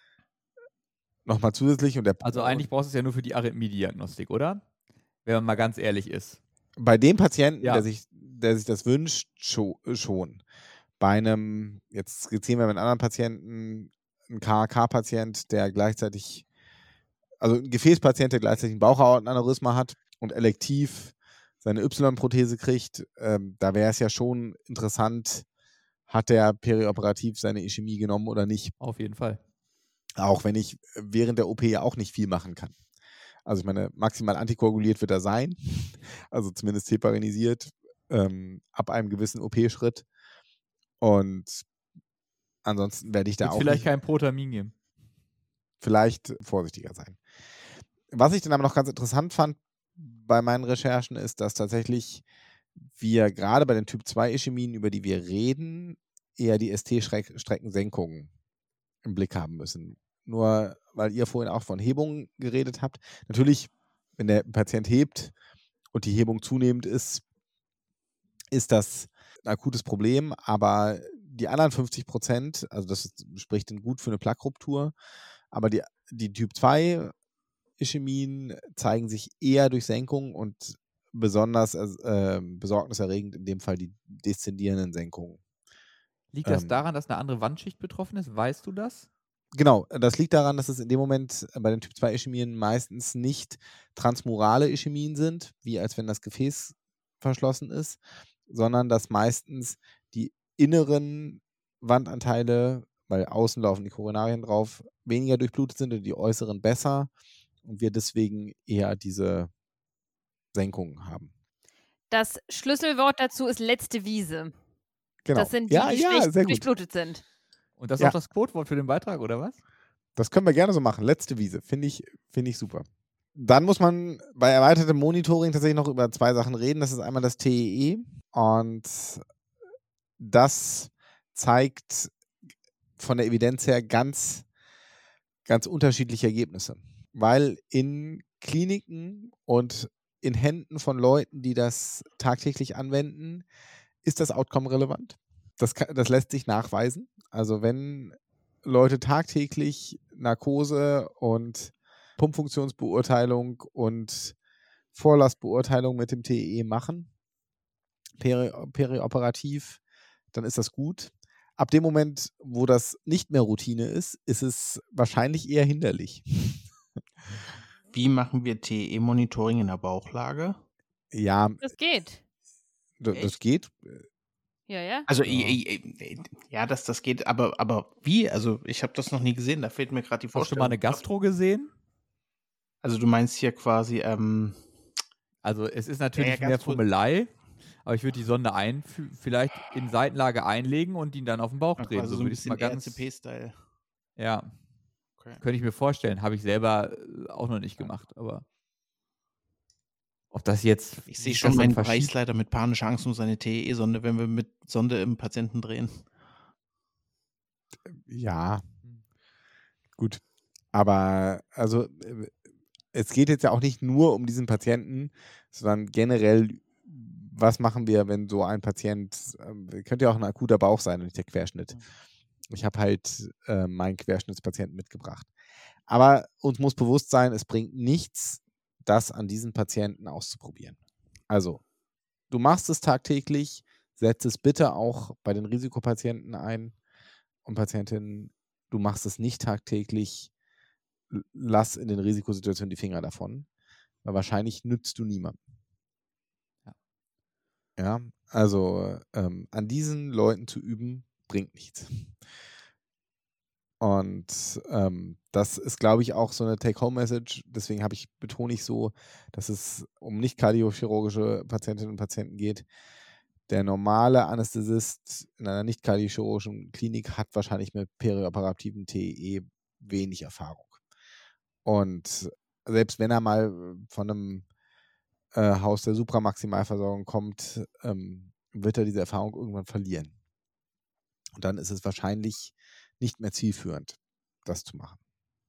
zusätzlich. Also eigentlich brauchst du es ja nur für die Arrhythmie-Diagnostik, oder? Wenn man mal ganz ehrlich ist. Bei dem Patienten, Ja. der sich das wünscht, schon. Bei einem, jetzt skizzieren wir mit einem anderen Patienten, ein KAK-Patient, der gleichzeitig, also ein Gefäßpatient, der gleichzeitig ein Bauchaortenaneurysma hat und elektiv seine Y-Prothese kriegt, da wäre es ja schon interessant, hat der perioperativ seine Ischämie genommen oder nicht. Auf jeden Fall. Auch wenn ich während der OP ja auch nicht viel machen kann. Also ich meine, maximal antikoaguliert wird er sein, also zumindest heparinisiert, ab einem gewissen OP-Schritt. Und ansonsten werde ich da Wird auch vielleicht nicht, kein Protamin geben. vielleicht vorsichtiger sein. Was ich dann aber noch ganz interessant fand bei meinen Recherchen ist, dass tatsächlich wir gerade bei den Typ-2-Ischämien, über die wir reden, eher die ST-Streckensenkungen im Blick haben müssen. Nur weil ihr vorhin auch von Hebungen geredet habt. Natürlich, wenn der Patient hebt und die Hebung zunehmend ist das ein akutes Problem, aber die anderen 50%, also das spricht dann gut für eine Plaqueruptur, aber die Typ 2 Ischämien zeigen sich eher durch Senkung und besonders besorgniserregend in dem Fall die deszendierenden Senkungen. Liegt das daran, dass eine andere Wandschicht betroffen ist? Weißt du das? Genau, das liegt daran, dass es in dem Moment bei den Typ 2 Ischämien meistens nicht transmurale Ischämien sind, wie als wenn das Gefäß verschlossen ist, sondern dass meistens die inneren Wandanteile, weil außen laufen die Koronarien drauf, weniger durchblutet sind und die äußeren besser und wir deswegen eher diese Senkungen haben. Das Schlüsselwort dazu ist letzte Wiese. Genau. Das sind die, die schlecht sehr gut. durchblutet sind. Und das ist auch das Codewort für den Beitrag, oder was? Das können wir gerne so machen. Letzte Wiese. Finde ich super. Dann muss man bei erweitertem Monitoring tatsächlich noch über 2 Sachen reden. Das ist einmal das TEE und das zeigt von der Evidenz her ganz, ganz unterschiedliche Ergebnisse. Weil in Kliniken und in Händen von Leuten, die das tagtäglich anwenden, ist das Outcome relevant. Das lässt sich nachweisen. Also wenn Leute tagtäglich Narkose und Pumpfunktionsbeurteilung und Vorlastbeurteilung mit dem TEE machen, perioperativ, dann ist das gut. Ab dem Moment, wo das nicht mehr Routine ist, ist es wahrscheinlich eher hinderlich. Wie machen wir TEE-Monitoring in der Bauchlage? Ja, Das geht. das geht. Ja. Also, ja, das geht, aber wie? Also, ich habe das noch nie gesehen, da fehlt mir gerade die Hast du Vorstellung. mal eine Gastro gesehen? Also, du meinst hier quasi, Also es ist natürlich Ja, mehr Gastro- Fummelei, aber ich würde die Sonde vielleicht in Seitenlage einlegen und ihn dann auf den Bauch drehen. quasi So so ein würde ich es mal bisschen ganz. RCP-Style. Ja, Okay. könnte ich mir vorstellen. Habe ich selber auch noch nicht gemacht, aber ob das jetzt. Ich wie sehe sich schon das dann meinen verschiebt. Bereichsleiter mit panischer Angst um seine TEE-Sonde, wenn wir mit Sonde im Patienten drehen. Ja, gut. Aber also es geht jetzt ja auch nicht nur um diesen Patienten, sondern generell, was machen wir, wenn so ein Patient, könnte ja auch ein akuter Bauch sein und nicht der Querschnitt. Ich habe halt meinen Querschnittspatienten mitgebracht. Aber uns muss bewusst sein, es bringt nichts, das an diesen Patienten auszuprobieren. Also, du machst es tagtäglich, setz es bitte auch bei den Risikopatienten ein und Patientinnen, du machst es nicht tagtäglich, lass in den Risikosituationen die Finger davon, weil wahrscheinlich nützt du niemandem. Ja. Ja, also an diesen Leuten zu üben, bringt nichts. Und das ist, glaube ich, auch so eine Take-Home-Message. Deswegen betone ich so, dass es um nicht kardiochirurgische Patientinnen und Patienten geht. Der normale Anästhesist in einer nicht kardiochirurgischen Klinik hat wahrscheinlich mit perioperativen TE wenig Erfahrung. Und selbst wenn er mal von einem Haus der Supramaximalversorgung kommt, wird er diese Erfahrung irgendwann verlieren. Und dann ist es wahrscheinlich nicht mehr zielführend, das zu machen.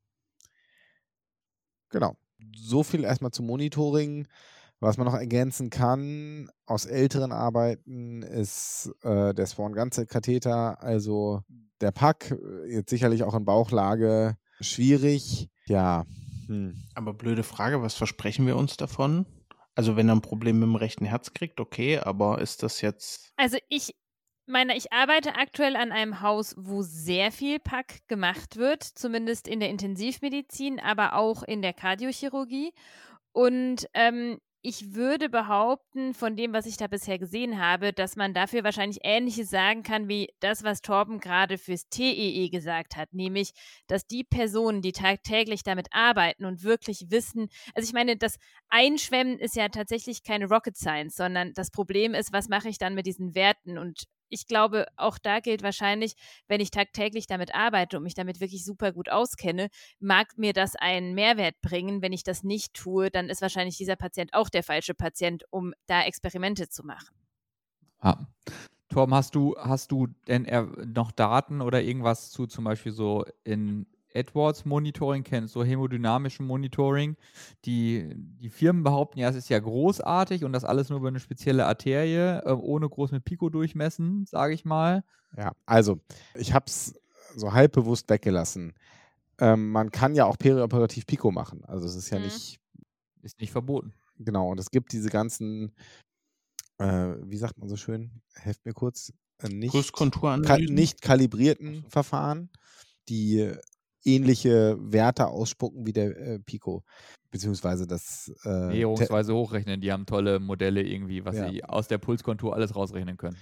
Genau. So viel erstmal zum Monitoring. Was man noch ergänzen kann aus älteren Arbeiten ist der Swan-Ganze-Katheter, also der PAC, jetzt sicherlich auch in Bauchlage schwierig. Ja. Aber blöde Frage, was versprechen wir uns davon? Also wenn er ein Problem mit dem rechten Herz kriegt, okay, aber ist das jetzt... Also ich arbeite aktuell an einem Haus, wo sehr viel PAC gemacht wird, zumindest in der Intensivmedizin, aber auch in der Kardiochirurgie. Und ich würde behaupten, von dem, was ich da bisher gesehen habe, dass man dafür wahrscheinlich Ähnliches sagen kann, wie das, was Torben gerade fürs TEE gesagt hat, nämlich, dass die Personen, die tagtäglich damit arbeiten und wirklich wissen, also ich meine, das Einschwemmen ist ja tatsächlich keine Rocket Science, sondern das Problem ist, was mache ich dann mit diesen Werten? Und ich glaube, auch da gilt wahrscheinlich, wenn ich tagtäglich damit arbeite und mich damit wirklich super gut auskenne, mag mir das einen Mehrwert bringen. Wenn ich das nicht tue, dann ist wahrscheinlich dieser Patient auch der falsche Patient, um da Experimente zu machen. Ja. Torben, hast du denn noch Daten oder irgendwas zu zum Beispiel so in Edwards-Monitoring kennst, so hämodynamischen Monitoring? Die Firmen behaupten ja, es ist ja großartig und das alles nur über eine spezielle Arterie, ohne groß mit Pico durchmessen, sage ich mal. Ja, also ich habe es so halb bewusst weggelassen. Man kann ja auch perioperativ Pico machen. Also es ist ja nicht... Ist nicht verboten. Genau, und es gibt diese ganzen, wie sagt man so schön, helft mir kurz, Pulskonturanalysen? nicht kalibrierten Verfahren, die ähnliche Werte ausspucken wie der Pico, beziehungsweise das Näherungsweise hochrechnen, die haben tolle Modelle irgendwie, was sie aus der Pulskontur alles rausrechnen können.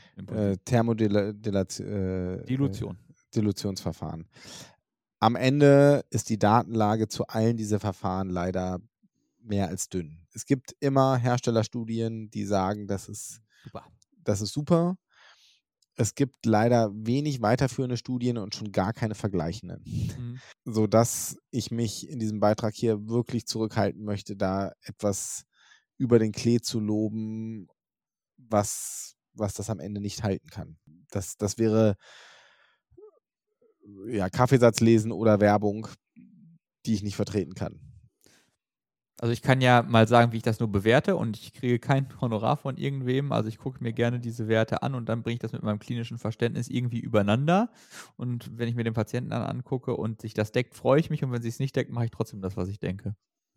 Dilutionsverfahren. Am Ende ist die Datenlage zu allen dieser Verfahren leider mehr als dünn. Es gibt immer Herstellerstudien, die sagen, das ist super. Es gibt leider wenig weiterführende Studien und schon gar keine vergleichenden. Sodass ich mich in diesem Beitrag hier wirklich zurückhalten möchte, da etwas über den Klee zu loben, was das am Ende nicht halten kann. Das wäre ja Kaffeesatz lesen oder Werbung, die ich nicht vertreten kann. Also ich kann ja mal sagen, wie ich das nur bewerte und ich kriege kein Honorar von irgendwem. Also ich gucke mir gerne diese Werte an und dann bringe ich das mit meinem klinischen Verständnis irgendwie übereinander. Und wenn ich mir den Patienten dann angucke und sich das deckt, freue ich mich. Und wenn sich es nicht deckt, mache ich trotzdem das, was ich denke.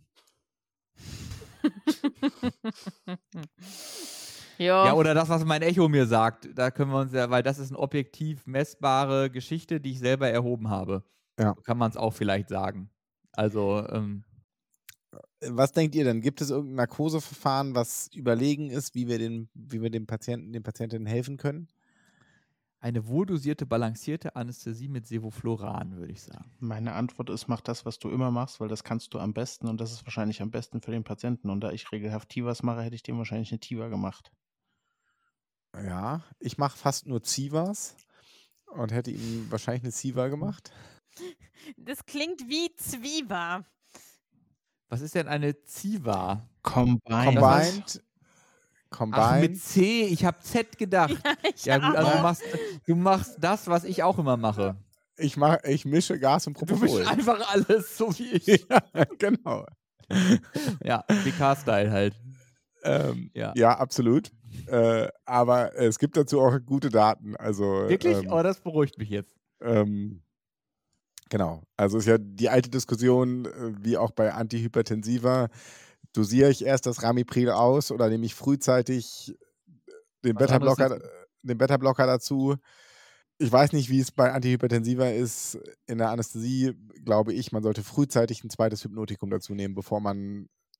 Ja, oder das, was mein Echo mir sagt. Da können wir uns ja, weil das ist eine objektiv messbare Geschichte, die ich selber erhoben habe. Ja. So kann man es auch vielleicht sagen. Also was denkt ihr denn? Gibt es irgendein Narkoseverfahren, was überlegen ist, wie wir dem Patienten, den Patientinnen helfen können? Eine wohldosierte, balancierte Anästhesie mit Sevofluran, würde ich sagen. Meine Antwort ist, mach das, was du immer machst, weil das kannst du am besten und das ist wahrscheinlich am besten für den Patienten. Und da ich regelhaft Tivas mache, hätte ich dem wahrscheinlich eine Tiva gemacht. Ja, ich mache fast nur Zivas und hätte ihm wahrscheinlich eine Ziva gemacht. Das klingt wie Zwieber. Was ist denn eine Ziva? Combined. Ach, mit C, ich habe Z gedacht. Ja, gut, also du machst das, was ich auch immer mache. Ich mische Gas und Propofol. Du mischst einfach alles, so wie ich. Ja, genau. Ja, PK-Style halt. Ja, absolut. Aber es gibt dazu auch gute Daten. Also, wirklich? Das beruhigt mich jetzt. Genau. Also ist ja die alte Diskussion, wie auch bei Antihypertensiva, dosiere ich erst das Ramipril aus oder nehme ich frühzeitig den Beta-Blocker dazu. Ich weiß nicht, wie es bei Antihypertensiva ist. In der Anästhesie glaube ich, man sollte frühzeitig ein zweites Hypnotikum dazu nehmen, bevor man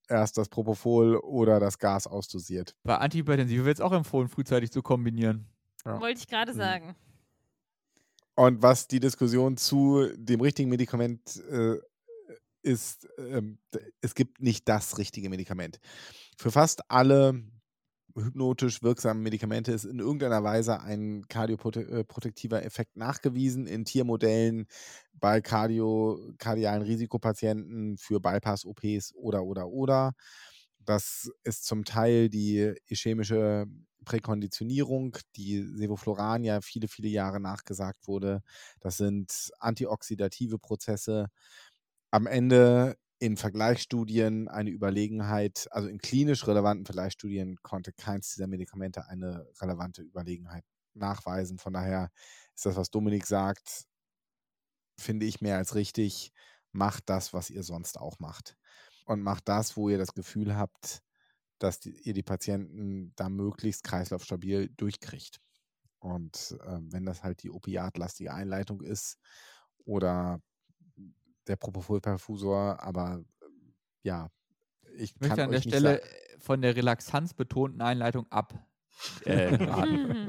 erst das Propofol oder das Gas ausdosiert. Bei Antihypertensive wird es auch empfohlen, frühzeitig zu kombinieren. Ja. Wollte ich gerade sagen. Und was die Diskussion zu dem richtigen Medikament ist, es gibt nicht das richtige Medikament. Für fast alle hypnotisch wirksamen Medikamente ist in irgendeiner Weise ein kardioprotektiver Effekt nachgewiesen in Tiermodellen bei kardialen Risikopatienten für Bypass-OPs oder. Das ist zum Teil die ischämische Präkonditionierung, die Sevofluran ja viele, viele Jahre nachgesagt wurde. Das sind antioxidative Prozesse. Am Ende in Vergleichsstudien eine Überlegenheit, also in klinisch relevanten Vergleichsstudien konnte keins dieser Medikamente eine relevante Überlegenheit nachweisen. Von daher ist das, was Dominik sagt, finde ich mehr als richtig. Macht das, was ihr sonst auch macht. Und macht das, wo ihr das Gefühl habt, dass ihr die Patienten da möglichst kreislaufstabil durchkriegt. Und wenn das halt die opiatlastige Einleitung ist oder der Propofol-Perfusor, aber ja, ich Ich möchte kann an der euch nicht Stelle sagen. von der relaxanzbetonten Einleitung abraten.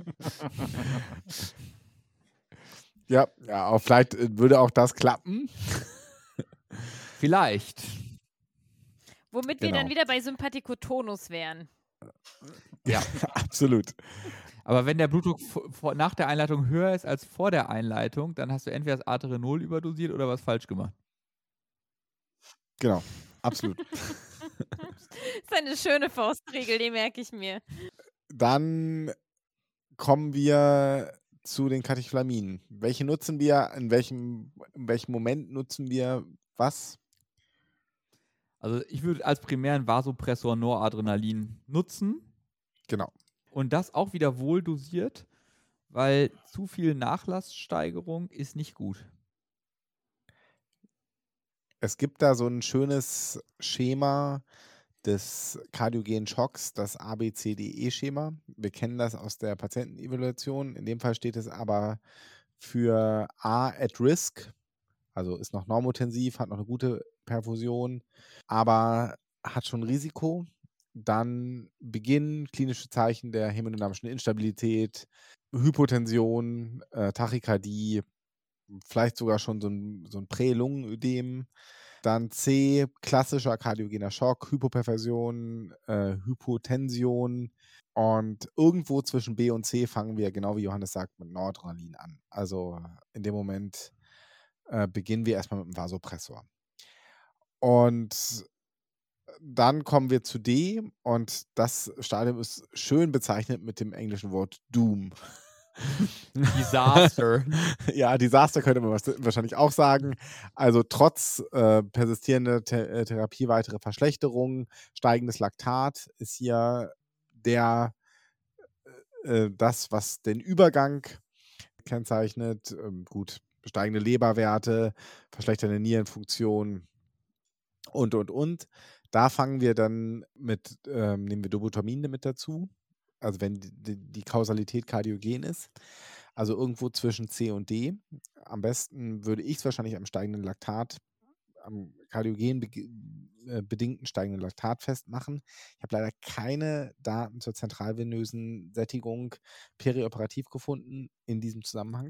Ja, auch vielleicht würde auch das klappen. Vielleicht. Womit wir dann Genau. wieder bei Sympathikotonus wären. Ja. Absolut. Aber wenn der Blutdruck nach der Einleitung höher ist als vor der Einleitung, dann hast du entweder das Aterenol überdosiert oder was falsch gemacht. Genau, absolut. Das ist eine schöne Faustregel, die merke ich mir. Dann kommen wir zu den Katechlaminen. Welche nutzen wir? In welchem Moment nutzen wir was? Also ich würde als primären Vasopressor Noradrenalin nutzen. Genau. Und das auch wieder wohl dosiert, weil zu viel Nachlasssteigerung ist nicht gut. Es gibt da so ein schönes Schema des kardiogenen Schocks, das ABCDE-Schema. Wir kennen das aus der Patientenevaluation. In dem Fall steht es aber für A at risk, also ist noch normotensiv, hat noch eine gute Perfusion, aber hat schon Risiko. Dann beginnen klinische Zeichen der hämodynamischen Instabilität, Hypotension, Tachykardie, vielleicht sogar schon so ein Prä-Lungenödem. Dann C, klassischer kardiogener Schock, Hypoperfusion, Hypotension. Und irgendwo zwischen B und C fangen wir, genau wie Johannes sagt, mit Noradrenalin an. Also in dem Moment beginnen wir erstmal mit dem Vasopressor. Und dann kommen wir zu D und das Stadium ist schön bezeichnet mit dem englischen Wort Doom. Disaster. Ja, Desaster könnte man wahrscheinlich auch sagen. Also trotz persistierender Therapie, weitere Verschlechterungen, steigendes Laktat ist hier das, was den Übergang kennzeichnet. Gut, steigende Leberwerte, verschlechternde Nierenfunktion und. Da fangen wir dann mit, nehmen wir Dobutamine mit dazu, also wenn die Kausalität kardiogen ist, also irgendwo zwischen C und D. Am besten würde ich es wahrscheinlich am steigenden Laktat, am kardiogen bedingten steigenden Laktat festmachen. Ich habe leider keine Daten zur zentralvenösen Sättigung perioperativ gefunden in diesem Zusammenhang.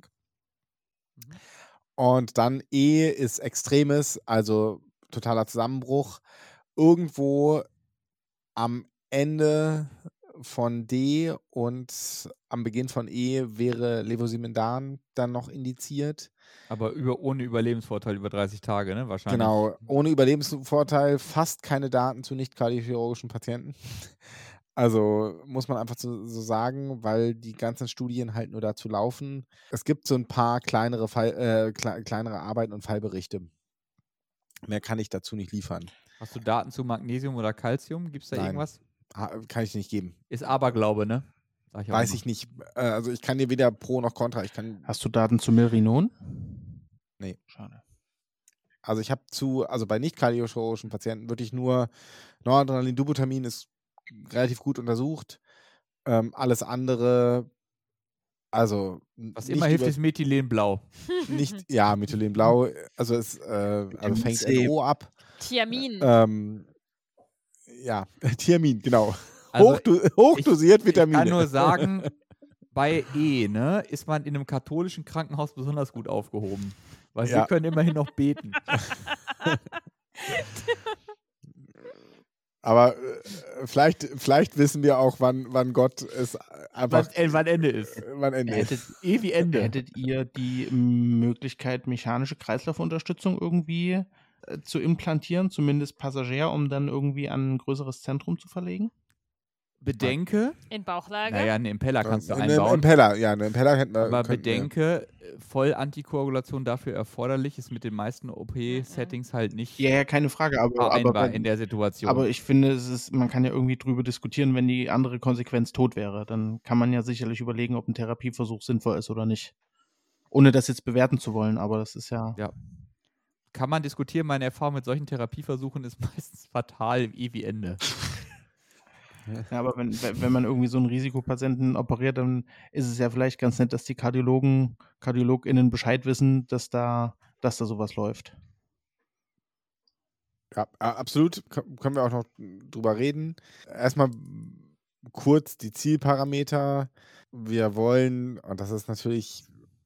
Und dann E ist Extremes, also totaler Zusammenbruch. Irgendwo am Ende von D und am Beginn von E wäre Levosimendan dann noch indiziert. Aber ohne Überlebensvorteil über 30 Tage, ne? Wahrscheinlich. Genau, ohne Überlebensvorteil, fast keine Daten zu nicht kardiochirurgischen Patienten. Also muss man einfach so sagen, weil die ganzen Studien halt nur dazu laufen. Es gibt so ein paar kleinere Arbeiten und Fallberichte. Mehr kann ich dazu nicht liefern. Hast du Daten zu Magnesium oder Calcium? Gibt es da Nein. irgendwas? Kann ich nicht geben. Ist Aberglaube, ne? Weiß ich nicht. Also ich kann dir weder Pro noch Contra. Hast du Daten zu Milrinon? Nee. Schade. Also ich habe bei nicht kardiochirurgischen Patienten wirklich nur Noradrenalin, Dubutamin ist relativ gut untersucht. Alles andere, also was immer hilft, ist Methylenblau. Methylenblau, also es fängt NO ab. Thiamin. Ja, Thiamin, genau. Also Hochdosiert ich Vitamine. kann nur sagen, bei E, ne, ist man in einem katholischen Krankenhaus besonders gut aufgehoben. Weil Ja. sie können immerhin noch beten. Aber vielleicht wissen wir auch, wann Gott es einfach Wann Ende ist. wann Ende ist. E wie Ende. Hättet ihr die Möglichkeit, mechanische Kreislaufunterstützung irgendwie zu implantieren, zumindest Passagier, um dann irgendwie an ein größeres Zentrum zu verlegen? Bedenke, In Bauchlage? naja, einen Impeller kannst du In einem einbauen. Impeller, ja, einen Impeller könnten wir. Aber könnten wir- bedenke, Vollanti-Koagulation dafür erforderlich ist mit den meisten OP-Settings halt nicht Ja, keine Frage, aber vereinbar in der Situation. Aber ich finde, man kann ja irgendwie drüber diskutieren, wenn die andere Konsequenz tot wäre. Dann kann man ja sicherlich überlegen, ob ein Therapieversuch sinnvoll ist oder nicht. Ohne das jetzt bewerten zu wollen, aber das ist ja. Kann man diskutieren, meine Erfahrung mit solchen Therapieversuchen ist meistens fatal, E wie Ende. Ja, aber wenn man irgendwie so einen Risikopatienten operiert, dann ist es ja vielleicht ganz nett, dass die KardiologInnen Bescheid wissen, dass da sowas läuft. Ja, absolut. Können wir auch noch drüber reden. Erstmal kurz die Zielparameter. Wir wollen, und das ist natürlich,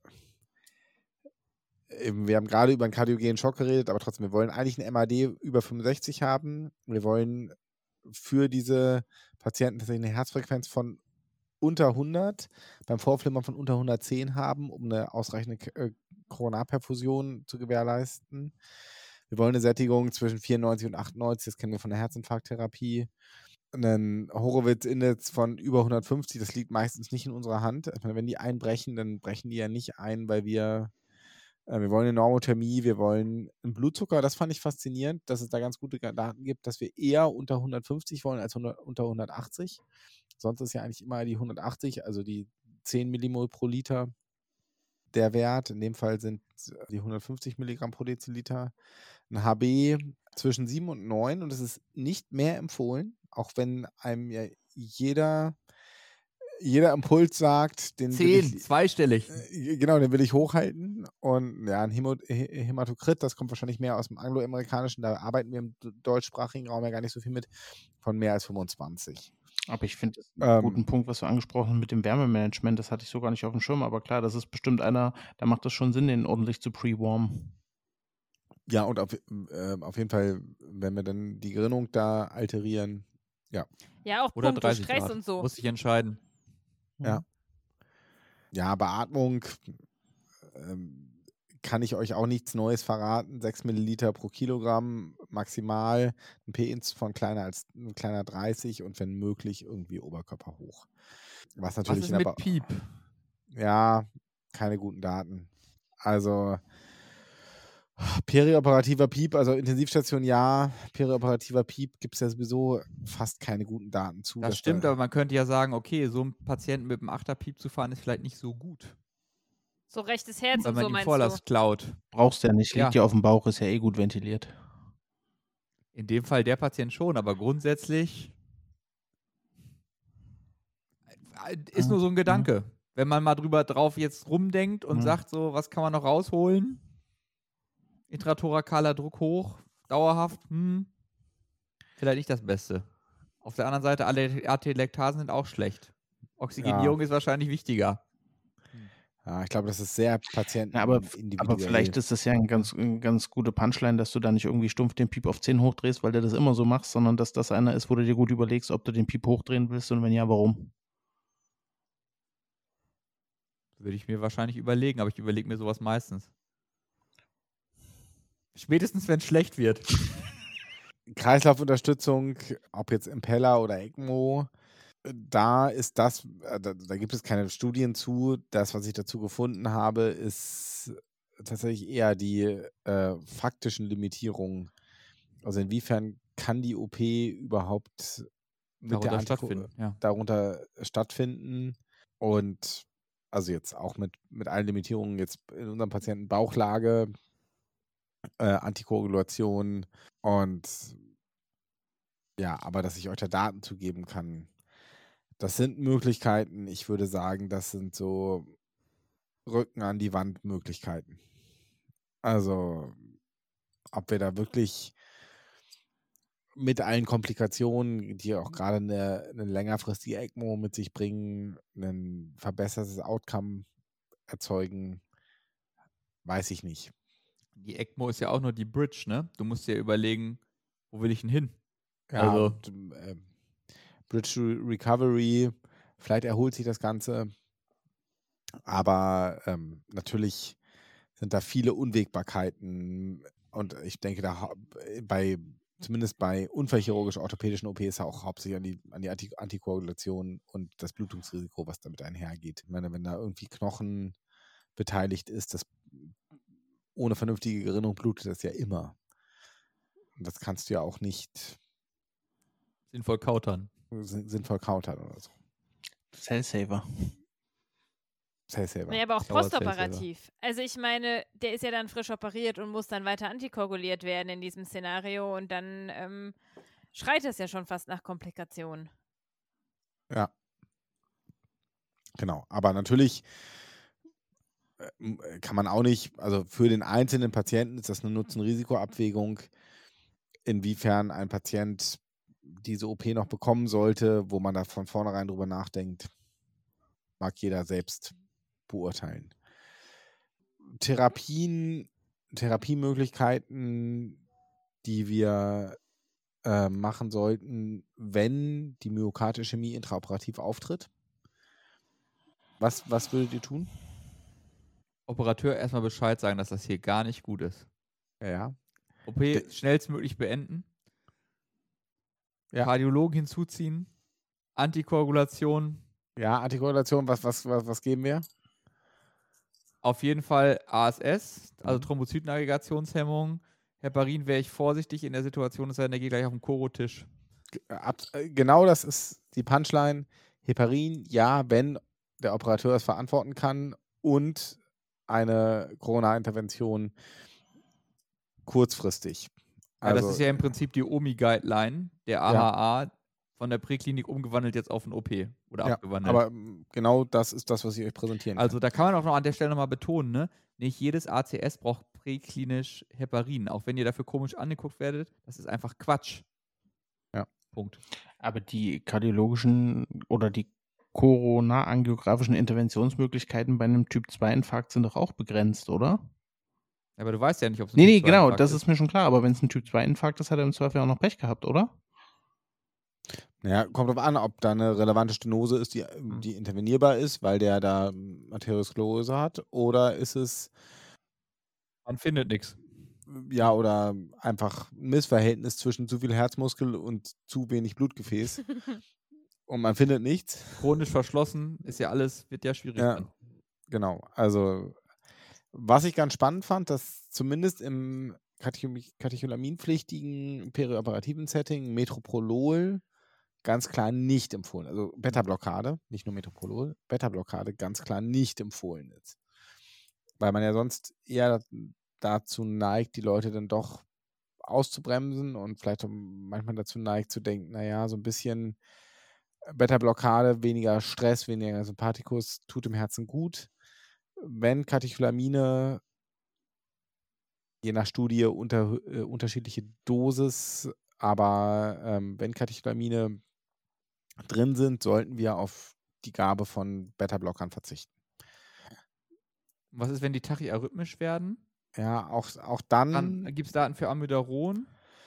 wir haben gerade über einen kardiogenen Schock geredet, aber trotzdem, wir wollen eigentlich ein MAD über 65 haben. Wir wollen für diese Patienten tatsächlich eine Herzfrequenz von unter 100, beim Vorflimmern von unter 110 haben, um eine ausreichende Koronarperfusion zu gewährleisten. Wir wollen eine Sättigung zwischen 94 und 98, das kennen wir von der Herzinfarkttherapie. Einen Horowitz-Index von über 150, das liegt meistens nicht in unserer Hand. Ich meine, wenn die einbrechen, dann brechen die ja nicht ein, weil wir wollen eine Normothermie, wir wollen einen Blutzucker. Das fand ich faszinierend, dass es da ganz gute Daten gibt, dass wir eher unter 150 wollen als unter 180. Sonst ist ja eigentlich immer die 180, also die 10 Millimol pro Liter der Wert. In dem Fall sind die 150 Milligramm pro Deziliter. Ein HB zwischen 7 und 9 und es ist nicht mehr empfohlen, auch wenn einem ja jeder Impuls sagt, den will 10, zweistellig. Genau, den will ich hochhalten. Und ja, ein Hämatokrit, das kommt wahrscheinlich mehr aus dem angloamerikanischen, da arbeiten wir im deutschsprachigen Raum ja gar nicht so viel mit, von mehr als 25. Aber ich finde das einen guten Punkt, was du angesprochen hast mit dem Wärmemanagement, das hatte ich so gar nicht auf dem Schirm, aber klar, das ist bestimmt einer, da macht es schon Sinn, den ordentlich zu pre-warmen. Ja, und auf jeden Fall, wenn wir dann die Gerinnung da alterieren, ja. Ja, auch Oder punkto 30 Stress Grad. und so. Muss ich entscheiden. Ja. Ja, Beatmung kann ich euch auch nichts Neues verraten. 6 Milliliter pro Kilogramm maximal, ein P-Inz von kleiner 30 und wenn möglich irgendwie Oberkörper hoch. Was natürlich ist mit Piep? Ja, keine guten Daten. Also perioperativer Piep, also Intensivstation ja, perioperativer Piep gibt es ja sowieso fast keine guten Daten zu. Das stimmt, aber man könnte ja sagen, okay, so einen Patienten mit einem 8er-Piep zu fahren, ist vielleicht nicht so gut. So rechtes Herz Weil und man so die meinst Vorlast klaut. Brauchst du ja nicht, liegt ja auf dem Bauch, ist ja eh gut ventiliert. In dem Fall der Patient schon, aber grundsätzlich ist nur so ein Gedanke. Wenn man mal drauf jetzt rumdenkt und sagt so, was kann man noch rausholen? Intrathoracaler Druck hoch, dauerhaft, vielleicht nicht das Beste. Auf der anderen Seite, alle Atelektasen sind auch schlecht. Oxygenierung ist wahrscheinlich wichtiger. Ja, ich glaube, das ist sehr patientenindividuell. Aber vielleicht ist das ja ein ganz gute Punchline, dass du da nicht irgendwie stumpf den Piep auf 10 hochdrehst, weil du das immer so machst, sondern dass das einer ist, wo du dir gut überlegst, ob du den Piep hochdrehen willst und wenn ja, warum. Würde ich mir wahrscheinlich überlegen, aber ich überlege mir sowas meistens. Spätestens, wenn es schlecht wird. Kreislaufunterstützung, ob jetzt Impeller oder ECMO, da ist das, da gibt es keine Studien zu. Das, was ich dazu gefunden habe, ist tatsächlich eher die faktischen Limitierungen. Also inwiefern kann die OP überhaupt darunter stattfinden und also jetzt auch mit allen Limitierungen jetzt in unserem Patienten Bauchlage, Antikoagulation und ja, aber dass ich euch da Daten zugeben kann, das sind Möglichkeiten. Ich würde sagen, das sind so Rücken an die Wand Möglichkeiten. Also ob wir da wirklich mit allen Komplikationen, die auch gerade eine längerfristige ECMO mit sich bringen, ein verbessertes Outcome erzeugen, weiß ich nicht. Die ECMO ist ja auch nur die Bridge, ne? Du musst dir überlegen, wo will ich denn hin? Ja, Also- und, Bridge to Recovery, vielleicht erholt sich das Ganze, aber natürlich sind da viele Unwägbarkeiten und ich denke, zumindest bei unfallchirurgisch-orthopädischen OP ist ja auch hauptsächlich an die Antikoagulation und das Blutungsrisiko, was damit einhergeht. Ich meine, wenn da irgendwie Knochen beteiligt ist, das ohne vernünftige Gerinnung blutet das ja immer. Und das kannst du ja auch nicht Sinnvoll kautern. sinnvoll kautern oder so. Cellsaver. Cellsaver. Nee, aber auch Dauer Cellsaver. postoperativ. Also ich meine, der ist ja dann frisch operiert und muss dann weiter antikoaguliert werden in diesem Szenario und dann schreit es ja schon fast nach Komplikationen. Ja. Genau. Aber natürlich kann man auch nicht, also für den einzelnen Patienten ist das eine Nutzen-Risiko-Abwägung, inwiefern ein Patient diese OP noch bekommen sollte, wo man da von vornherein drüber nachdenkt, mag jeder selbst beurteilen. Therapiemöglichkeiten, die wir machen sollten, wenn die Myokardischämie intraoperativ auftritt. Was würdet ihr tun? Operateur erstmal Bescheid sagen, dass das hier gar nicht gut ist. Ja. OP schnellstmöglich beenden. Ja. Kardiologen hinzuziehen. Antikoagulation. Ja, Antikoagulation, was geben wir? Auf jeden Fall ASS, also Thrombozytenaggregationshemmung. Heparin wäre ich vorsichtig in der Situation, es sei denn, der geht gleich auf den Koro-Tisch. Genau das ist die Punchline. Heparin, ja, wenn der Operateur es verantworten kann und eine Corona-Intervention kurzfristig. Ja, das ist ja im Prinzip die OMI-Guideline, der AHA, von der Präklinik umgewandelt jetzt auf ein OP oder abgewandelt. Aber genau das ist das, was ich euch präsentieren kann. Also da kann man auch noch an der Stelle nochmal betonen, ne? Nicht jedes ACS braucht präklinisch Heparin. Auch wenn ihr dafür komisch angeguckt werdet, das ist einfach Quatsch. Ja. Punkt. Aber die kardiologischen oder die Corona-angiografischen Interventionsmöglichkeiten bei einem Typ-2-Infarkt sind doch auch begrenzt, oder? Aber du weißt ja nicht, ob es ein Nee, Typ 2 genau, Infarkt das ist mir schon klar. Aber wenn es ein Typ-2-Infarkt ist, hat er im Zweifel auch noch Pech gehabt, oder? Naja, kommt drauf an, ob da eine relevante Stenose ist, die intervenierbar ist, weil der da Arteriosklerose hat, oder ist es Man findet nichts. ja, oder einfach ein Missverhältnis zwischen zu viel Herzmuskel und zu wenig Blutgefäß und man findet nichts. Chronisch verschlossen ist ja alles, wird ja schwierig Ja, dann. genau. Also, was ich ganz spannend fand, dass zumindest im katecholaminpflichtigen perioperativen Setting Metoprolol ganz klar nicht empfohlen. Also Beta-Blockade, nicht nur Metoprolol, Beta-Blockade ganz klar nicht empfohlen ist. Weil man ja sonst eher dazu neigt, die Leute dann doch auszubremsen und vielleicht auch manchmal dazu neigt zu denken, naja, so ein bisschen Beta-Blockade, weniger Stress, weniger Sympathikus tut dem Herzen gut. Wenn Katecholamine, je nach Studie unterschiedliche Dosis, aber wenn Katecholamine drin sind, sollten wir auf die Gabe von Beta-Blockern verzichten. Was ist, wenn die tachyarrhythmisch werden? Ja, auch Dann dann. gibt es Daten für Amiodaron.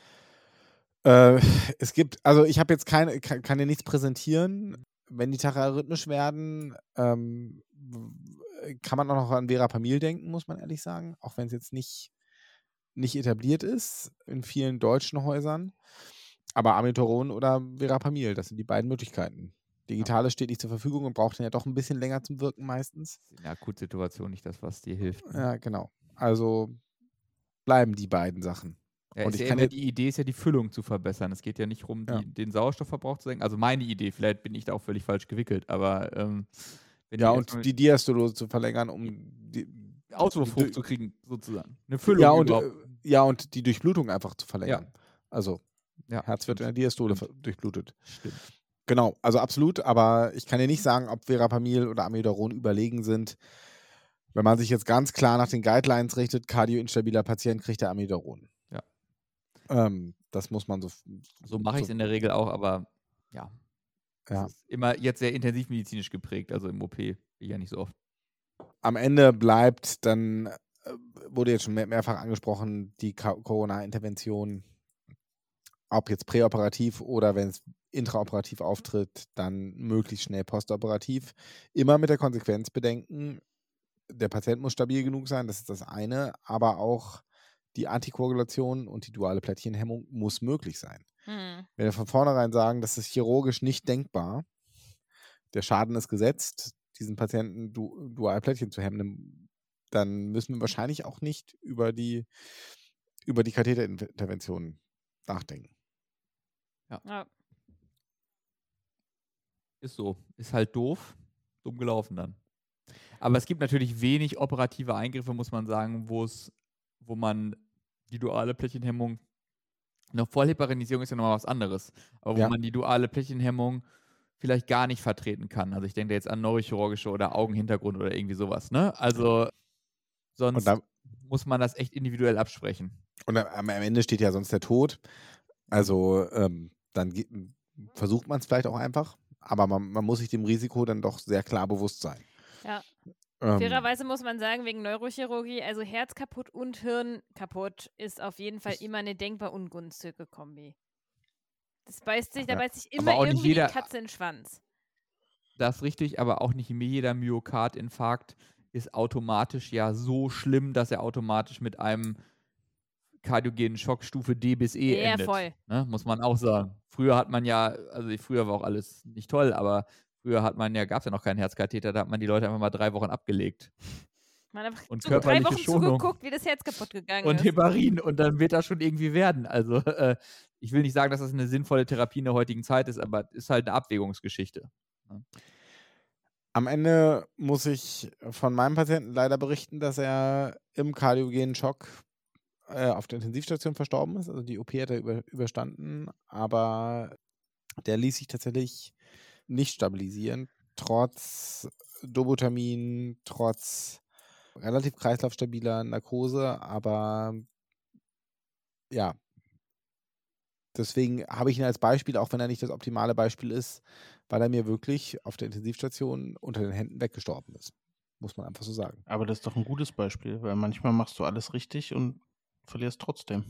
Es gibt, also ich habe jetzt kann dir nichts präsentieren. Wenn die tachyarrhythmisch werden, kann man auch noch an Verapamil denken, muss man ehrlich sagen. Auch wenn es jetzt nicht etabliert ist in vielen deutschen Häusern. Aber Amiodaron oder Verapamil, das sind die beiden Möglichkeiten. Digitales steht nicht zur Verfügung und braucht dann ja doch ein bisschen länger zum Wirken meistens. In der Akutsituation nicht das, was dir hilft. Ne? Ja, genau. Also bleiben die beiden Sachen. Ja, Und ist ich ja kann immer jetzt- die Idee ist ja, die Füllung zu verbessern. Es geht ja nicht darum, Ja. den Sauerstoffverbrauch zu senken. Also meine Idee, vielleicht bin ich da auch völlig falsch gewickelt, aber wenn Ja, die und die Diastolose zu verlängern, um die Auswurf die- hochzukriegen, sozusagen. Eine Füllung ja, und, überhaupt. und die Durchblutung einfach zu verlängern. Also Ja, Herz wird in stimmt. der Diastole Stimmt. durchblutet. Stimmt. Genau, also absolut, aber ich kann dir nicht sagen, ob Verapamil oder Amiodaron überlegen sind. Wenn man sich jetzt ganz klar nach den Guidelines richtet, kardioinstabiler Patient kriegt der Amiodaron. Ja. Das muss man So mache ich es in der Regel auch, aber ja. Ja. Es ist immer jetzt sehr intensivmedizinisch geprägt, also im OP bin ich ja nicht so oft. Am Ende bleibt dann, wurde jetzt schon mehrfach angesprochen, die Corona-Intervention, ob jetzt präoperativ oder wenn es intraoperativ auftritt, dann möglichst schnell postoperativ. Immer mit der Konsequenz bedenken, der Patient muss stabil genug sein, das ist das eine, aber auch die Antikoagulation und die duale Plättchenhemmung muss möglich sein. Hm. Wenn wir von vornherein sagen, das ist chirurgisch nicht denkbar, der Schaden ist gesetzt, diesen Patienten dual Plättchen zu hemmen, dann müssen wir wahrscheinlich auch nicht über die Katheterintervention nachdenken. Ja. Ist so. Ist halt doof. Dumm gelaufen dann. Aber es gibt natürlich wenig operative Eingriffe, muss man sagen, wo man die duale Plättchenhemmung, eine Vollheparinisierung ist ja nochmal was anderes, aber wo Ja. man die duale Plättchenhemmung vielleicht gar nicht vertreten kann. Also ich denke jetzt an neurochirurgische oder Augenhintergrund oder irgendwie sowas, ne? Also sonst muss man das echt individuell absprechen. Und am Ende steht ja sonst der Tod. Also dann versucht man es vielleicht auch einfach, aber man muss sich dem Risiko dann doch sehr klar bewusst sein. Ja. Fairerweise muss man sagen, wegen Neurochirurgie, also Herz kaputt und Hirn kaputt ist auf jeden Fall immer eine denkbar ungünstige Kombi. Da beißt sich immer auch nicht irgendwie jeder- die Katze in den Schwanz. Das ist richtig, aber auch nicht jeder Myokardinfarkt ist automatisch ja so schlimm, dass er automatisch mit einem kardiogenen Schock Stufe D bis E Ja, endet. voll. Ne? Muss man auch sagen. Früher hat man ja, also früher war auch alles nicht toll, aber früher gab es ja noch keinen Herzkatheter, da hat man die Leute einfach mal 3 Wochen abgelegt. Man hat einfach Und 3 körperliche Wochen Schonung. zugeguckt, wie das Herz kaputt gegangen Und ist. Heparin und dann wird das schon irgendwie werden. Also ich will nicht sagen, dass das eine sinnvolle Therapie in der heutigen Zeit ist, aber es ist halt eine Abwägungsgeschichte. Ne? Am Ende muss ich von meinem Patienten leider berichten, dass er im kardiogenen Schock auf der Intensivstation verstorben ist. Also die OP hat er überstanden, aber der ließ sich tatsächlich nicht stabilisieren, trotz Dobutermin, trotz relativ kreislaufstabiler Narkose, aber ja, deswegen habe ich ihn als Beispiel, auch wenn er nicht das optimale Beispiel ist, weil er mir wirklich auf der Intensivstation unter den Händen weggestorben ist. Muss man einfach so sagen. Aber das ist doch ein gutes Beispiel, weil manchmal machst du alles richtig und verlierst trotzdem.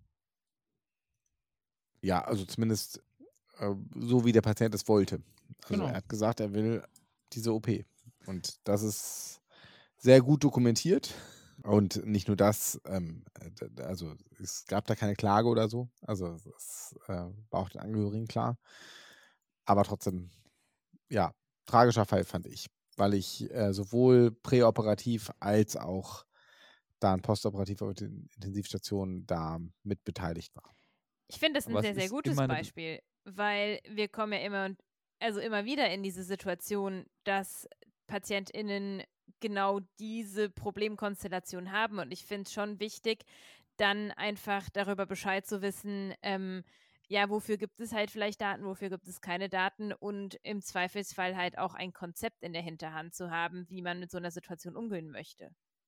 Ja, also zumindest so, wie der Patient es wollte. Also Genau. er hat gesagt, er will diese OP. Und das ist sehr gut dokumentiert. Und nicht nur das, also es gab da keine Klage oder so. Also es war auch den Angehörigen klar. Aber trotzdem, ja, tragischer Fall fand ich, weil ich sowohl präoperativ als auch dann postoperativ auf den Intensivstationen da mit beteiligt war. Ich finde das ein Aber es sehr, sehr ist gutes immer Beispiel, weil wir kommen ja immer wieder in diese Situation, dass PatientInnen genau diese Problemkonstellation haben. Und ich finde es schon wichtig, dann einfach darüber Bescheid zu wissen, ja, wofür gibt es halt vielleicht Daten, wofür gibt es keine Daten und im Zweifelsfall halt auch ein Konzept in der Hinterhand zu haben, wie man mit so einer Situation umgehen möchte.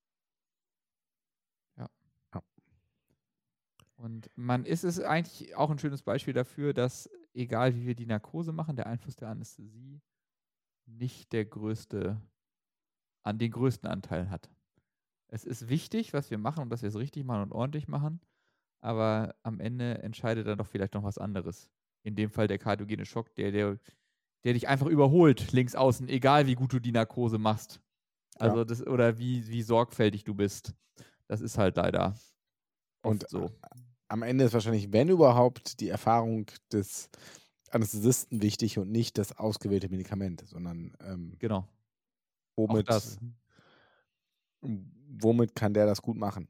Und es ist eigentlich auch ein schönes Beispiel dafür, dass egal wie wir die Narkose machen, der Einfluss der Anästhesie nicht den größten Anteil hat. Es ist wichtig, was wir machen und dass wir es richtig machen und ordentlich machen, aber am Ende entscheidet dann doch vielleicht noch was anderes. In dem Fall der kardiogene Schock, der dich einfach überholt, links außen, egal wie gut du die Narkose machst. Also oder wie sorgfältig du bist. Das ist halt leider oft Und so. Am Ende ist wahrscheinlich, wenn überhaupt, die Erfahrung des Anästhesisten wichtig und nicht das ausgewählte Medikament, sondern Genau. womit, Auch das. womit kann der das gut machen.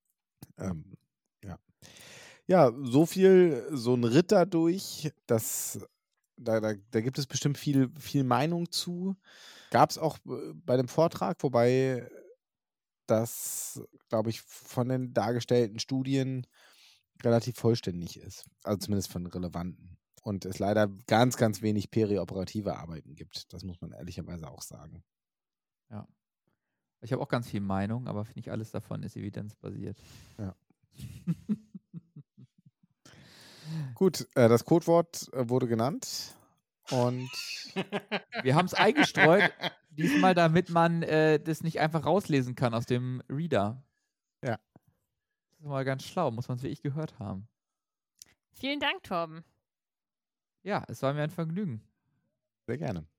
Ja, so ein Ritt dadurch, da gibt es bestimmt viel Meinung zu. Gab es auch bei dem Vortrag, wobei das, glaube ich, von den dargestellten Studien relativ vollständig ist. Also zumindest von relevanten. Und es leider ganz, ganz wenig perioperative Arbeiten gibt. Das muss man ehrlicherweise auch sagen. Ja. Ich habe auch ganz viel Meinung, aber nicht alles davon ist evidenzbasiert. Ja. Gut, das Codewort wurde genannt und Wir haben es eingestreut, diesmal, damit man das nicht einfach rauslesen kann aus dem Reader. Ja. Das ist mal ganz schlau, muss man es wirklich gehört haben. Vielen Dank, Torben. Ja, es war mir ein Vergnügen. sehr gerne.